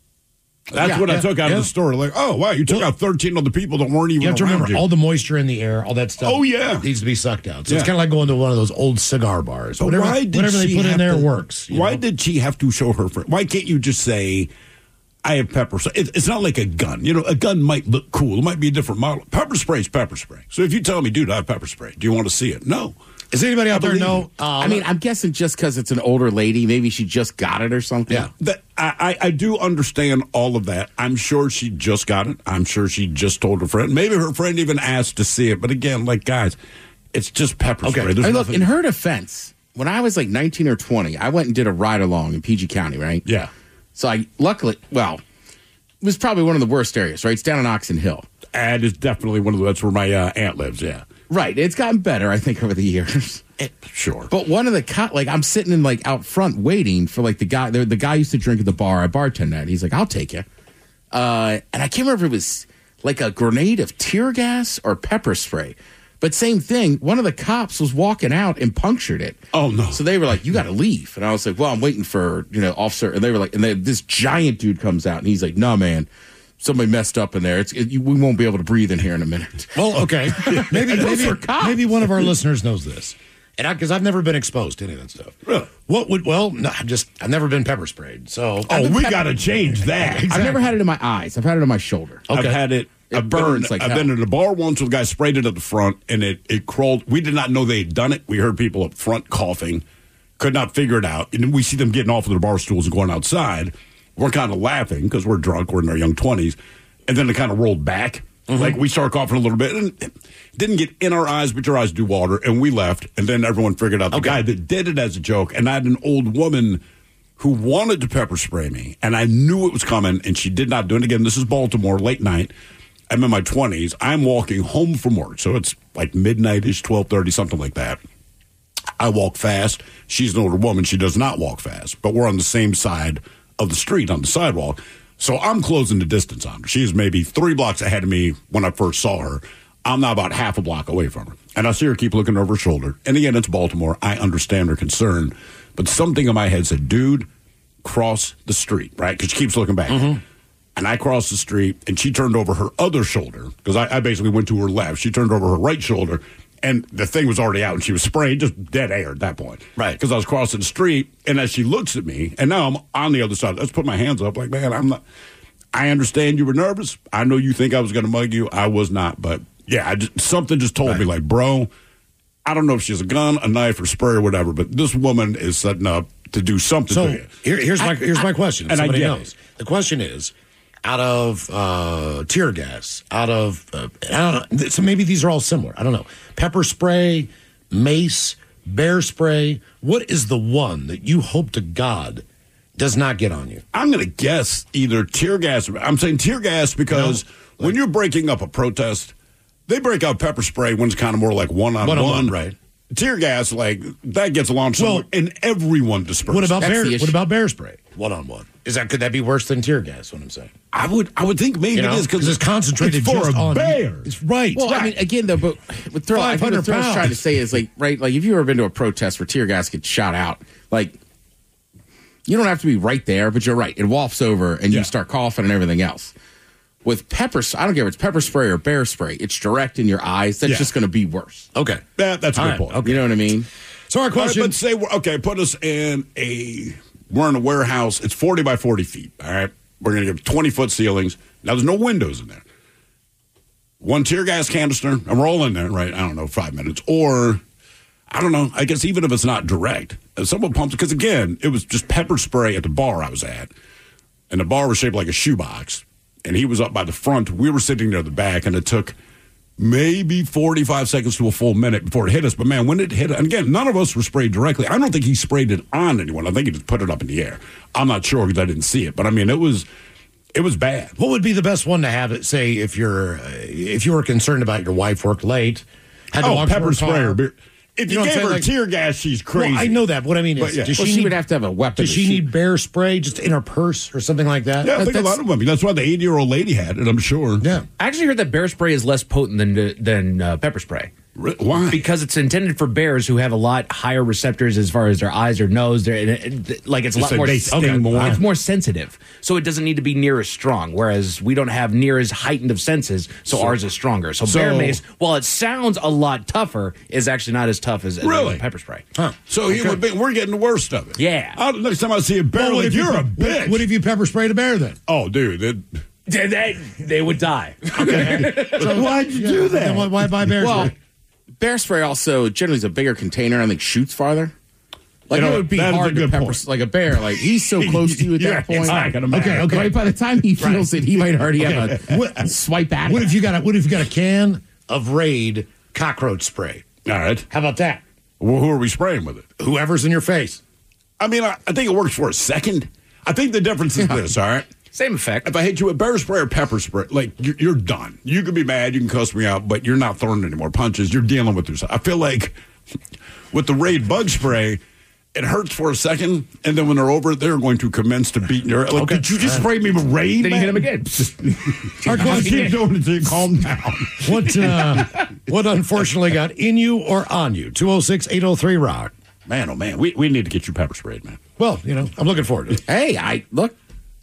That's Yeah, what I yeah, took out yeah. of the story. Like, oh, wow, you took Well, out thirteen of the people that weren't even You have to around remember, you. all the moisture in the air, all that stuff. Oh, yeah. needs to be sucked out. So Yeah. it's kind of like going to one of those old cigar bars. But Whatever, why did whatever they she put in have there to- works. you Why know? did she have to show her friend? Why can't you just say, I have pepper spray? It, it's not like a gun. You know, a gun might look cool. It might be a different model. Pepper spray is pepper spray. So if you tell me, dude, I have pepper spray, do you want to see it? No. Does anybody out there believe know? you. Uh, I mean, I'm guessing just because it's an older lady, maybe she just got it or something. Yeah. That I, I, I do understand all of that. I'm sure she just got it. I'm sure she just told her friend. Maybe her friend even asked to see it. But again, like, guys, it's just pepper Okay. spray. There's Hey, look, nothing- in her defense, when I was like nineteen or twenty, I went and did a ride along in P G County, right? Yeah. So I, luckily, well, it was probably one of the worst areas, right? It's down in Oxon Hill. And it's definitely one of the, that's where my uh, aunt lives, yeah. Right. It's gotten better, I think, over the years. It, sure. But one of the co- like I'm sitting in like out front waiting for like the guy. The, the guy used to drink at the bar. I bartend at. He's like, "I'll take you." Uh, and I can't remember if it was like a grenade of tear gas or pepper spray. But same thing. One of the cops was walking out and punctured it. Oh no! So they were like, "You got to leave." And I was like, "Well, I'm waiting for you know officer." And they were like, and they, this giant dude comes out and he's like, "No, man, somebody messed up in there. It's it, you, we won't be able to breathe in here in a minute. Well, okay. Maybe And those maybe, are cops. maybe one of our listeners knows this. And because I've never been exposed to any of that stuff. Really? What would, well, no, I'm just, I've never been pepper sprayed. So, Oh, we got to change that. I've never had it in my eyes. I've had it on my shoulder. I've had it. It I've burns been, like I've hell. been at a bar once where the guy sprayed it at the front and it, it crawled. We did not know they had done it. We heard people up front coughing, could not figure it out. And then we see them getting off of their bar stools and going outside. We're kind of laughing because we're drunk. We're in our young twenties. And then it kind of rolled back. Mm-hmm. Like we started coughing a little bit and it didn't get in our eyes, but your eyes do water. And we left. And then everyone figured out the Okay. guy that did it as a joke. And I had an old woman who wanted to pepper spray me. And I knew it was coming. And she did not do it. Again, this is Baltimore, late night. I'm in my twenties. I'm walking home from work. So it's like midnight-ish, twelve thirty, something like that. I walk fast. She's an older woman. She does not walk fast. But we're on the same side of the street on the sidewalk. So I'm closing the distance on her. She's maybe three blocks ahead of me when I first saw her. I'm now about half a block away from her. And I see her keep looking over her shoulder. And again, it's Baltimore. I understand her concern. But something in my head said, dude, cross the street, right? Because she keeps looking back. Mm-hmm. And I crossed the street, and she turned over her other shoulder, because I, I basically went to her left. She turned over her right shoulder, and the thing was already out, and she was spraying, just dead air at that point. Right. Because I was crossing the street, and as she looks at me, and now I'm on the other side, let's put my hands up, like, man, I'm not, I understand you were nervous. I know you think I was going to mug you. I was not, but yeah, I just, something just told Right. me, like, bro, I don't know if she has a gun, a knife, or spray or whatever, but this woman is setting up to do something So to you. here, here's my I- here's my I- question. and I Somebody get knows. it. The question is, out of uh, tear gas, out of uh, I don't know. So maybe these are all similar. I don't know. Pepper spray, mace, bear spray. What is the one that you hope to God does not get on you? I'm going to guess either tear gas. I'm saying tear gas because No, like- when you're breaking up a protest, they break out pepper spray when it's kind of more like one on one. One-on-one, right. Tear gas, like that gets launched Well, somewhere and everyone disperses. What about That's bear? the issue. What about bear spray? One on one. Is that could that be worse than tear gas? What I'm saying. I would, I would think maybe You know, it is because it's concentrated it's for just a on bear. It's right. Well, right. I mean, again, though, but what Thrill, I think what 500 Thrill's pounds. trying to say is, like, right, like, if you've ever been to a protest where tear gas gets shot out, like, you don't have to be right there, but you're right. It wafts over, and Yeah. you start coughing and everything else. With pepper, I don't care if it's pepper spray or bear spray, it's direct in your eyes. That's Yeah. just going to be worse. Okay. Yeah, that's a All good right, point. okay. You know what I mean? So our All right, question. but say, we're- okay, put us in a, we're in a warehouse. It's forty by forty feet. All right. We're going to give twenty foot ceilings. Now, there's no windows in there. One tear gas canister, and we're all in there, right? I don't know, five minutes. Or, I don't know, I guess even if it's not direct, if someone pumps, because again, it was just pepper spray at the bar I was at. And the bar was shaped like a shoebox. And he was up by the front. We were sitting near the back, and it took maybe forty-five seconds to a full minute before it hit us. But man, when it hit, and again, none of us were sprayed directly. I don't think he sprayed it on anyone. I think he just put it up in the air. I'm not sure because I didn't see it. But I mean, it was it was bad. What would be the best one to have it? Say if you're uh, if you were concerned about your wife worked late, had to Oh, walk pepper to her spray car. or beer. If you, know what I'm gave saying? her Like- tear gas, she's crazy. Well, I know that. What I mean But is, yeah. does Well, she, she need, would have to have a weapon. Does to she shoot. need bear spray just in her purse or something like that? Yeah, I think a That's- lot of women. That's why the eighty-year-old lady had it, I'm sure. Yeah. I actually heard that bear spray is less potent than than uh, pepper spray. Re- Why? Because it's intended for bears who have a lot higher receptors as far as their eyes or nose. They're, and it, it- like it's a Just lot that more. they sting okay, more. It's more sensitive, so it doesn't need to be near as strong. Whereas we don't have near as heightened of senses, so, So- ours is stronger. So, so- bear mace, while it sounds a lot tougher, is actually not as tough as, as Really? pepper spray. Huh. So he would be, we're getting the worst of it. Yeah. I'll, next time I see a bear, Well, what like, if you you're a pe- bitch. What, what if you pepper sprayed a bear then? oh, dude. It, They, they, they would die. So why'd you do that? Then why, why buy bear Well, spray? bear spray also generally is a bigger container. I think shoots farther. Like, You know, it would be that is a hard to good pepper, point. like a bear. Like, he's so close to you at Yeah, that point. it's not gonna matter. Okay, okay. Right by the time he feels it, he might already have Okay. a What- swipe at What it. if you got a What if you got a can of Raid cockroach spray? all right. How about that? Well, who are we spraying with it? Whoever's in your face. I mean, I, I think it works for a second. I think the difference is this, all right? Same effect. If I hit you with bear spray or pepper spray, like, you're, you're done. You can be mad, you can cuss me out, but you're not throwing any more punches. You're dealing with yourself. I feel like with the Raid bug spray, it hurts for a second, and then when they're over, they're going to commence to beat your. Like, Okay. did you just spray me with Raid? Then you man? hit him again. Our I question keep doing it until you calm down. What uh, what unfortunately got in you or on you? two oh six, eight oh three, rock. Man, oh man, we, we need to get you pepper sprayed, man. Well, you know, I'm looking forward to it. Hey, I look.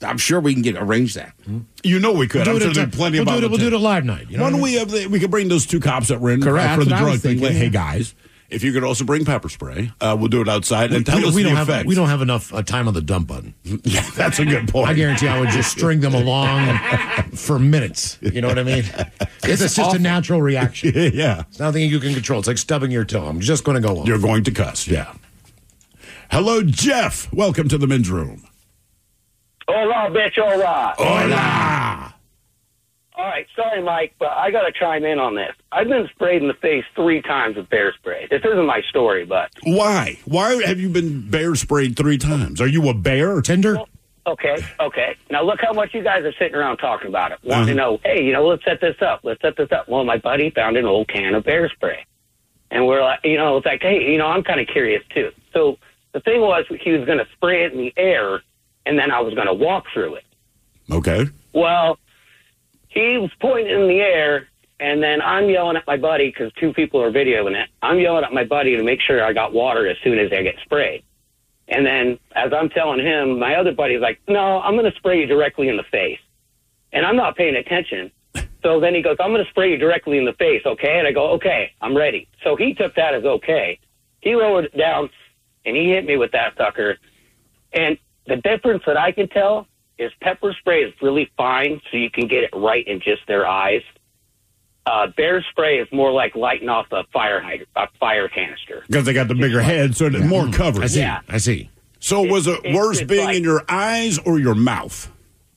I'm sure we can get arrange that. You know we could. We'll I'm do sure it there's at- plenty we'll of do it- we'll do it volunteers. at live night. You know Why don't what I we have the, we could bring those two cops that were in Correct. uh, for the That's what I drug was thing. thinking, Hey yeah. guys, if you could also bring pepper spray, uh, we'll do it outside and We, tell we, us we the don't have effects. we don't have enough uh, time on the dump button. Yeah, that's a good point. I guarantee I would just string them along for minutes. You know what I mean? It's, it's just a natural reaction. Yeah. It's nothing you can control. It's like stubbing your toe. I'm just going to go on. You're going to cuss, yeah. Hello, Jeff. Welcome to the men's room. Hola, bitch, hola. Hola. All right, sorry, Mike, but I got to chime in on this. I've been sprayed in the face three times with bear spray. This isn't my story, but... Why? Why have you been bear sprayed three times? Are you a bear? Tinder? Well, okay, okay. Now look how much you guys are sitting around talking about it. Wanting to Uh-huh. know, hey, you know, let's set this up. Let's set this up. Well, my buddy found an old can of bear spray. And we're like, you know, it's like, hey, you know, I'm kind of curious, too. So the thing was, he was going to spray it in the air, and then I was going to walk through it. Okay. Well, he was pointing in the air, and then I'm yelling at my buddy because two people are videoing it. I'm yelling at my buddy to make sure I got water as soon as I get sprayed. And then as I'm telling him, my other buddy's like, no, I'm going to spray you directly in the face. And I'm not paying attention. So then he goes, I'm going to spray you directly in the face, okay? And I go, okay, I'm ready. So he took that as okay. He lowered it down, and he hit me with that sucker. And the difference that I can tell is pepper spray is really fine, so you can get it right in just their eyes. Uh, bear spray is more like lighting off a fire hydrant, a fire canister. Because they got the bigger head, so it's more coverage. I see. Yeah. I see. So was it It's- worse it's being like- in your eyes or your mouth?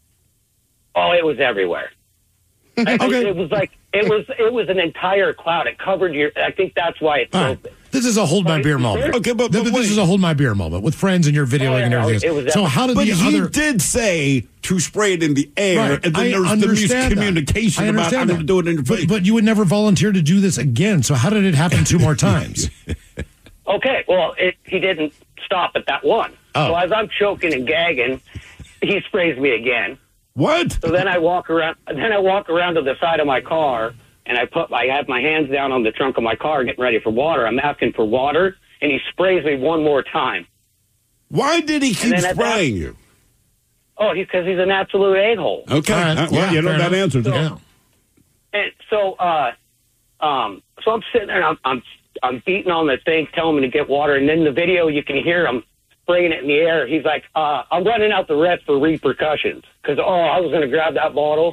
Oh, it was everywhere. I- Okay. It was like it was it was an entire cloud. It covered your. I think that's why it's All so. right. This is a hold my But beer it's moment. fair. Okay, but, but Th- wait. This is a hold my beer moment with friends and you're videoing Oh, yeah, and everything. it was so that- how did But the he other... did say to spray it in the air, Right, and then I there's the understand that. miscommunication I about understand I'm going to that. do it in your but, face. but you would never volunteer to do this again. So how did it happen two more times? Okay, well, it, he didn't stop at that one. Oh. So as I'm choking and gagging, he sprays me again. What? So then I walk around. Then I walk around to the side of my car, and I put. I have my hands down on the trunk of my car, getting ready for water. I'm asking for water, and he sprays me one more time. Why did he keep then at that- spraying you? Oh, he's because he's an absolute a-hole. Okay, All right. uh, well, Yeah, you know fair that enough. answers it. Yeah. And so, uh, um, so I'm sitting there, and I'm, I'm, I'm beating on the thing, telling him to get water, and then the video, you can hear him spraying it in the air. He's like, uh, I'm running out the rest for repercussions, because, oh, I was going to grab that bottle.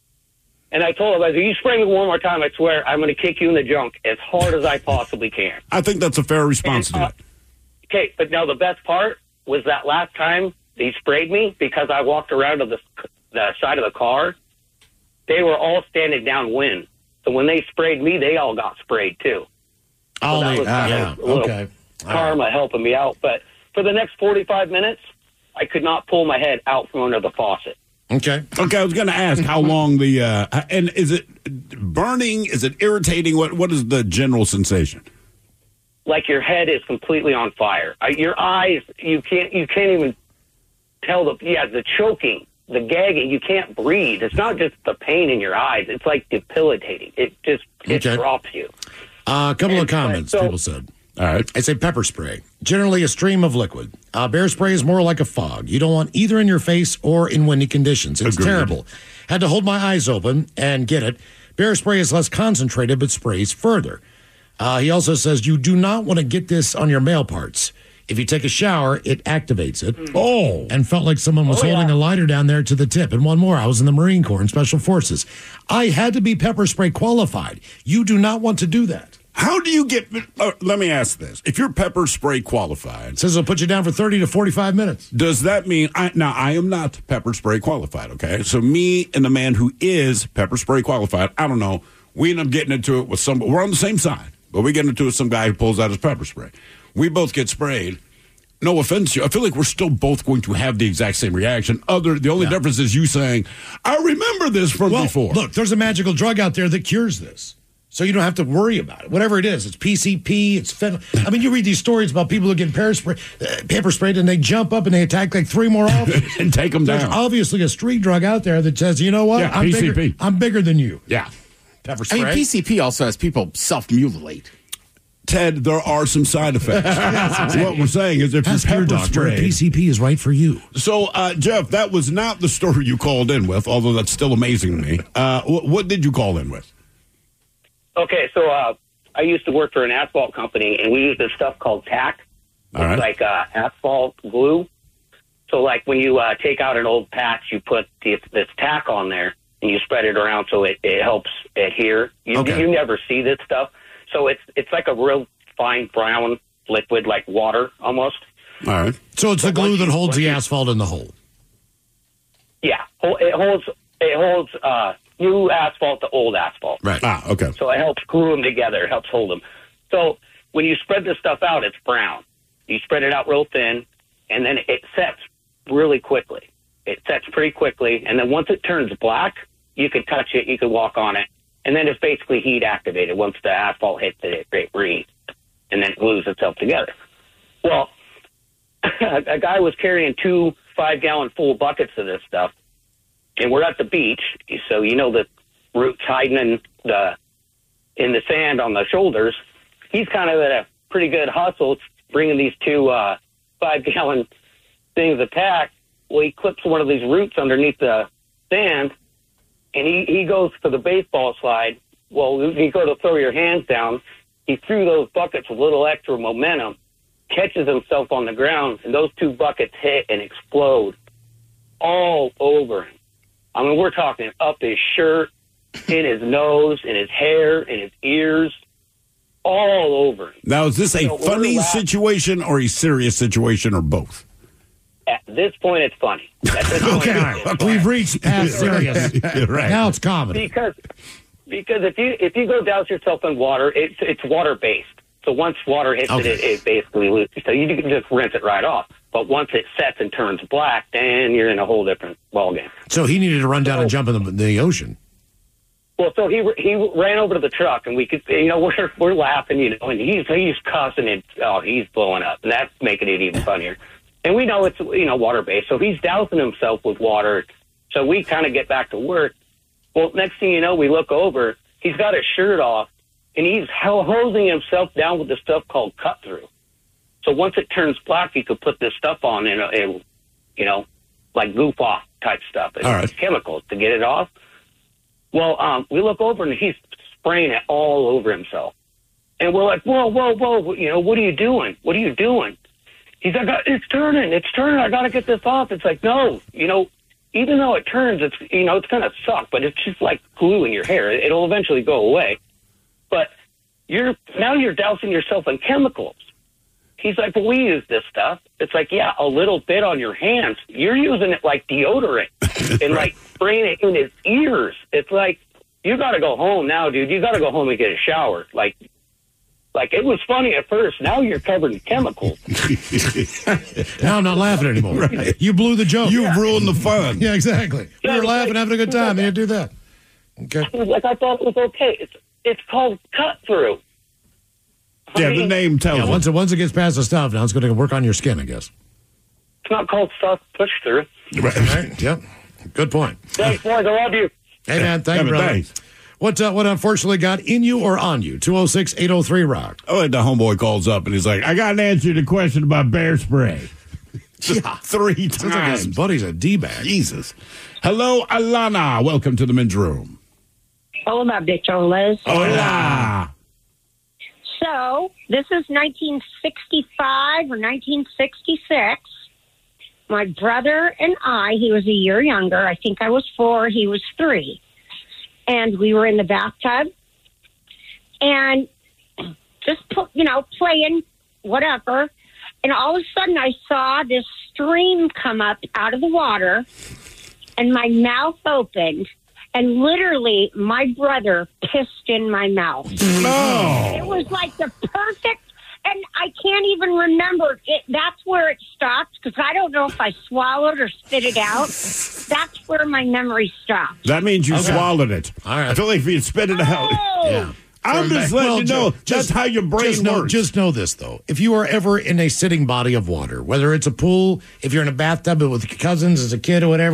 And I told him, I said, you spray me one more time, I swear, I'm going to kick you in the junk as hard as I possibly can. I think that's a fair response And, to uh, that. Okay, but now the best part was that last time he sprayed me, because I walked around to the, the side of the car, they were all standing downwind. So when they sprayed me, they all got sprayed too. Oh, that they- was ah, kind yeah. of a little Okay. All karma helping me out. But for the next forty-five minutes, I could not pull my head out from under the faucet. Okay. Okay, I was going to ask how long the uh, and is it burning? Is it irritating? What what is the general sensation? Like your head is completely on fire. I, your eyes, you can't you can't even tell the yeah the choking, the gagging. You can't breathe. It's not just the pain in your eyes. It's like debilitating. It just it Okay. drops you. Uh, a couple And- of comments so- people said. All right. I say pepper spray. Generally a stream of liquid. Uh, bear spray is more like a fog. You don't want either in your face or in windy conditions. It's Agreed. terrible. Had to hold my eyes open and get it. Bear spray is less concentrated but sprays further. Uh, he also says you do not want to get this on your male parts. If you take a shower, it activates it. Oh. And felt like someone was Oh, holding yeah. a lighter down there to the tip. And one more, I was in the Marine Corps and Special Forces. I had to be pepper spray qualified. You do not want to do that. How do you get? Uh, let me ask this: if you're pepper spray qualified, It says it'll put you down for thirty to forty-five minutes. does that mean I, now I am not pepper spray qualified? Okay, so me and the man who is pepper spray qualified, I don't know. We end up getting into it with some. We're on the same side, but we get into it with some guy who pulls out his pepper spray. We both get sprayed. No offense to you. I feel like we're still both going to have the exact same reaction. Other, the only Yeah. difference is you saying, "I remember this from Well, before." look, there's a magical drug out there that cures this. So you don't have to worry about it. Whatever it is, it's P C P, it's fentanyl. I mean, you read these stories about people who get pepper, spray, uh, pepper sprayed and they jump up and they attack like three more officers. and take them There's down. obviously a street drug out there that says, you know what? Yeah, I'm, P C P. bigger, I'm bigger than you. Yeah. Pepper I spray. mean, P C P also has people self mutilate. Ted, there are some side effects. What we're saying is if Ask you're your pepper doctor if sprayed. P C P is right for you. So, uh, Jeff, that was not the story you called in with, although that's still amazing to me. Uh, wh- what did you call in with? Okay, so uh, I used to work for an asphalt company, and we used this stuff called tack. All right. It's like uh, asphalt glue. So, like, when you uh, take out an old patch, you put this, this tack on there, and you spread it around so it, it helps adhere. You, Okay. you never see this stuff. So it's it's like a real fine brown liquid, like water almost. All right. So it's the But glue once that you- holds once the you- asphalt in the hole. Yeah, hol- it holds it holds uh, new asphalt to old asphalt. Right. Ah, okay. So it helps glue them together. It helps hold them. So when you spread this stuff out, it's brown. You spread it out real thin, and then it sets really quickly. It sets pretty quickly, and then once it turns black, you can touch it, you can walk on it, and then it's basically heat activated. Once the asphalt hits it, it reheats, and then it glues itself together. Well, a guy was carrying two five-gallon full buckets of this stuff, and we're at the beach, so you know the roots hiding in the in the sand on the shoulders. He's kind of at a pretty good hustle bringing these two uh, five-gallon things of tack. Well, he clips one of these roots underneath the sand, and he, he goes for the baseball slide. Well, you go to throw your hands down. He threw those buckets with a little extra momentum, catches himself on the ground, and those two buckets hit and explode all over him. I mean, we're talking up his shirt, in his nose, in his hair, in his ears, all over him. Now, is this a So we're funny laughing. situation or a serious situation or both? At this point, it's funny. At this point, Okay, it's funny. we've reached past serious. Right. Now it's comedy. Because because if you if you go douse yourself in water, it's it's water based. So once water hits Okay. it, it, it basically loses. So you can just rinse it right off. But once it sets and turns black, then you're in a whole different ballgame. So he needed to run down and jump in the, the ocean. Well, so he he ran over to the truck, and we could, you know, we're we're laughing, you know, and he's he's cussing and oh, he's blowing up, and that's making it even funnier. And we know it's, you know, water based, so he's dousing himself with water. So we kind of get back to work. Well, next thing you know, we look over, he's got his shirt off, and he's ho- hosing himself down with this stuff called cut through. So once it turns black, you could put this stuff on, and it, you know, like goof off type stuff. It's All right. chemicals to get it off. Well, um, we look over and he's spraying it all over himself. And we're like, whoa, whoa, whoa, you know, what are you doing? What are you doing? He's like, it's turning, it's turning, I got to get this off. It's like, no, you know, even though it turns, it's, you know, it's going to suck, but it's just like glue in your hair. It'll eventually go away. But you're now you're dousing yourself in chemicals. He's like, well, we use this stuff. It's like, yeah, a little bit on your hands. You're using it like deodorant and like spraying it in his ears. It's like, you got to go home now, dude. You got to go home and get a shower. Like, like it was funny at first. Now you're covered in chemicals. Now I'm not laughing anymore. Right. You blew the joke. You've ruined the fun. Yeah, exactly. We Yeah, were it's laughing, like- having a good time. They didn't do that. Okay. I was like, I thought it was okay. It's it's called cut through. Yeah, the name tells Yeah, you. once it, once it gets past the stuff, now it's going to work on your skin, I guess. It's not called soft push through. Right. Right. Yep. Good point. Thanks, boys. I love you. Hey, man. Thank Yeah, you, but brother. thanks. What, uh, what unfortunately got in you or on you? two oh six, eight oh three, rock. Oh, the homeboy calls up and he's like, I got an answer to the question about bear spray. Yeah. Three Sounds like his times. buddy's a D-bag. Jesus. Hello, Alana. Welcome to the men's room. Hola, bicholas. Hola. So, this is nineteen sixty-five or nineteen sixty-six. My brother and I, he was a year younger. I think I was four, he was three. And we were in the bathtub and just, you know, playing, whatever. And all of a sudden I saw this stream come up out of the water and my mouth opened. And literally, my brother pissed in my mouth. No. It was like the perfect, and I can't even remember. It. That's where it stopped, because I don't know if I swallowed or spit it out. That's where my memory stopped. That means you Okay. swallowed it. All right. I feel like if you spit it out. Oh! Yeah. I'm Throw it just back. letting Well, you know ju- that's how your brain just know, works. Just know this, though. If you are ever in a sitting body of water, whether it's a pool, if you're in a bathtub with cousins as a kid or whatever,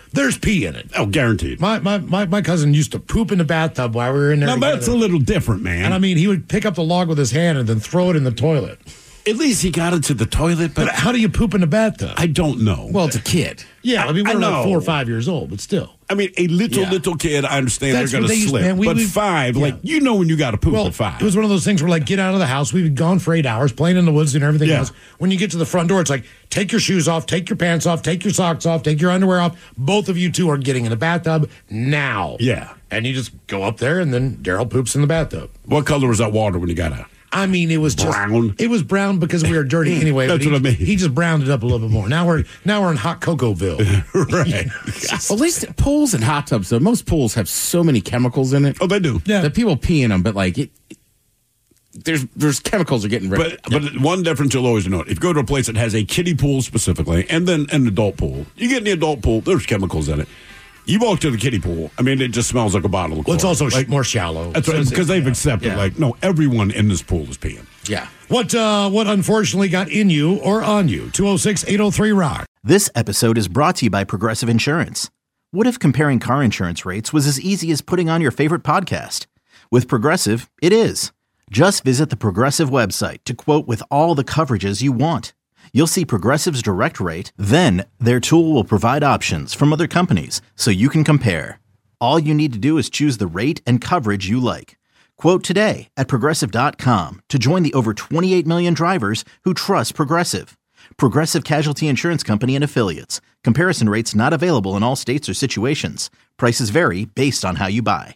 there's pee in it. Oh, guaranteed. My my my, my cousin used to poop in the bathtub while we were in there. Now, together. that's a little different, man. And I mean, he would pick up the log with his hand and then throw it in the toilet. At least he got it to the toilet, but, but how do you poop in the bathtub? I don't know. Well, it's a kid. Yeah, I mean, I we're know. like four or five years old, but still. I mean, a little, Yeah. little kid, I understand That's they're going what to they used- slip. man, we- but we- five, yeah. like, you know when you got to poop Well, at five. it was one of those things where, like, get out of the house. We've gone for eight hours playing in the woods and everything Yeah. else. When you get to the front door, it's like, take your shoes off, take your pants off, take your socks off, take your underwear off. Both of you two are getting in the bathtub now. Yeah. And you just go up there, and then Daryl poops in the bathtub. What color was that water when you got out? I mean, it was just Brown. It was brown because we were dirty anyway. That's but he, what I mean. He just browned it up a little bit more. Now we're now we're in hot Cocoville. Right. At least pools and hot tubs, though, most pools have so many chemicals in it. Oh, they do. Yeah. That people pee in them, but like it, it- there's there's chemicals are getting rid But but one difference you'll always note: if you go to a place that has a kiddie pool specifically, and then an adult pool, you get in the adult pool, there's chemicals in it. You walk to the kiddie pool, I mean, it just smells like a bottle of Well, it's chlorine. also sh- like, more shallow. That's So right, it's- because they've yeah. accepted, Yeah. like, no, everyone in this pool is peeing. Yeah. What uh, what unfortunately got in you or on you? two oh six, eight oh three, rock. This episode is brought to you by Progressive Insurance. What if comparing car insurance rates was as easy as putting on your favorite podcast? With Progressive, it is. Just visit the Progressive website to quote with all the coverages you want. You'll see Progressive's direct rate, then their tool will provide options from other companies so you can compare. All you need to do is choose the rate and coverage you like. Quote today at Progressive dot com to join the over twenty-eight million drivers who trust Progressive. Progressive Casualty Insurance Company and Affiliates. Comparison rates not available in all states or situations. Prices vary based on how you buy.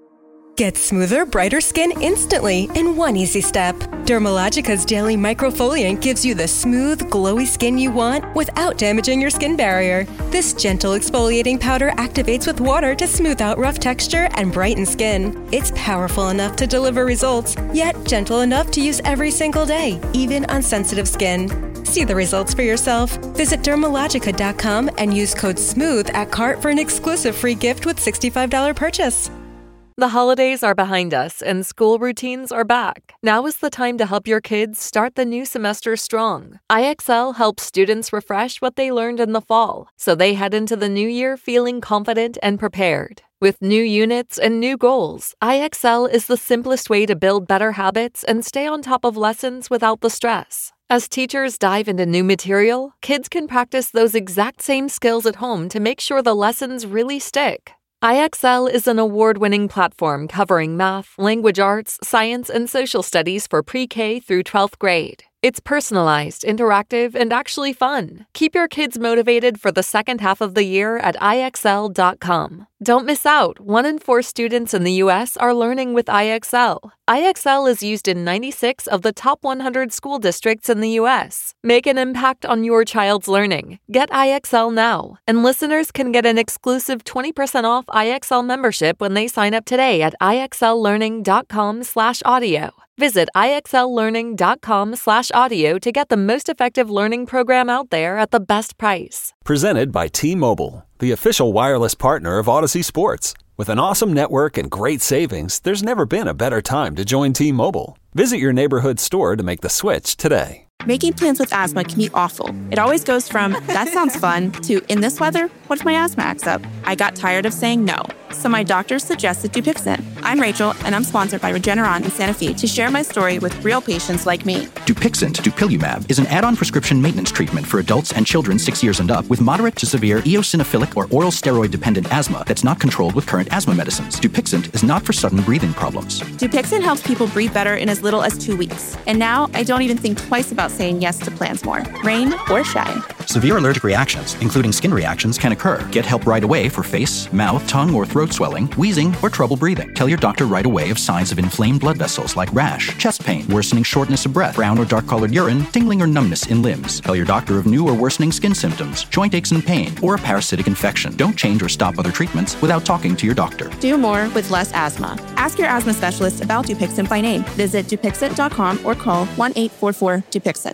Get smoother, brighter skin instantly in one easy step. Dermalogica's Daily Microfoliant gives you the smooth, glowy skin you want without damaging your skin barrier. This gentle exfoliating powder activates with water to smooth out rough texture and brighten skin. It's powerful enough to deliver results, yet gentle enough to use every single day, even on sensitive skin. See the results for yourself. Visit Dermalogica dot com and use code SMOOTH at cart for an exclusive free gift with sixty-five dollars purchase. The holidays are behind us and school routines are back. Now is the time to help your kids start the new semester strong. I X L helps students refresh what they learned in the fall, so they head into the new year feeling confident and prepared. With new units and new goals, I X L is the simplest way to build better habits and stay on top of lessons without the stress. As teachers dive into new material, kids can practice those exact same skills at home to make sure the lessons really stick. I X L is an award-winning platform covering math, language arts, science, and social studies for pre-K through twelfth grade. It's personalized, interactive, and actually fun. Keep your kids motivated for the second half of the year at I X L dot com. Don't miss out. One in four students in the U S are learning with I X L. I X L is used in ninety-six of the top one hundred school districts in the U S. Make an impact on your child's learning. Get I X L now. And listeners can get an exclusive twenty percent off I X L membership when they sign up today at I X L learning dot com slash audio. Visit I X L learning dot com slash audio to get the most effective learning program out there at the best price. Presented by T-Mobile, the official wireless partner of Odyssey Sports. With an awesome network and great savings, there's never been a better time to join T-Mobile. Visit your neighborhood store to make the switch today. Making plans with asthma can be awful. It always goes from, that sounds fun, to, in this weather, what if my asthma acts up? I got tired of saying no, so my doctor suggested Dupixent. I'm Rachel, and I'm sponsored by Regeneron in Santa Fe to share my story with real patients like me. Dupixent, dupilumab, is an add-on prescription maintenance treatment for adults and children six years and up with moderate to severe eosinophilic or oral steroid-dependent asthma that's not controlled with current asthma medicines. Dupixent is not for sudden breathing problems. Dupixent helps people breathe better in as little as two weeks. And now, I don't even think twice about saying yes to plans more, rain or shine. Severe allergic reactions, including skin reactions, can occur. Get help right away for face, mouth, tongue, or throat swelling, wheezing, or trouble breathing. Tell your doctor right away of signs of inflamed blood vessels like rash, chest pain, worsening shortness of breath, brown or dark-colored urine, tingling or numbness in limbs. Tell your doctor of new or worsening skin symptoms, joint aches and pain, or a parasitic infection. Don't change or stop other treatments without talking to your doctor. Do more with less asthma. Ask your asthma specialist about Dupixent by name. Visit Dupixent dot com or call one eight four four Dupixent.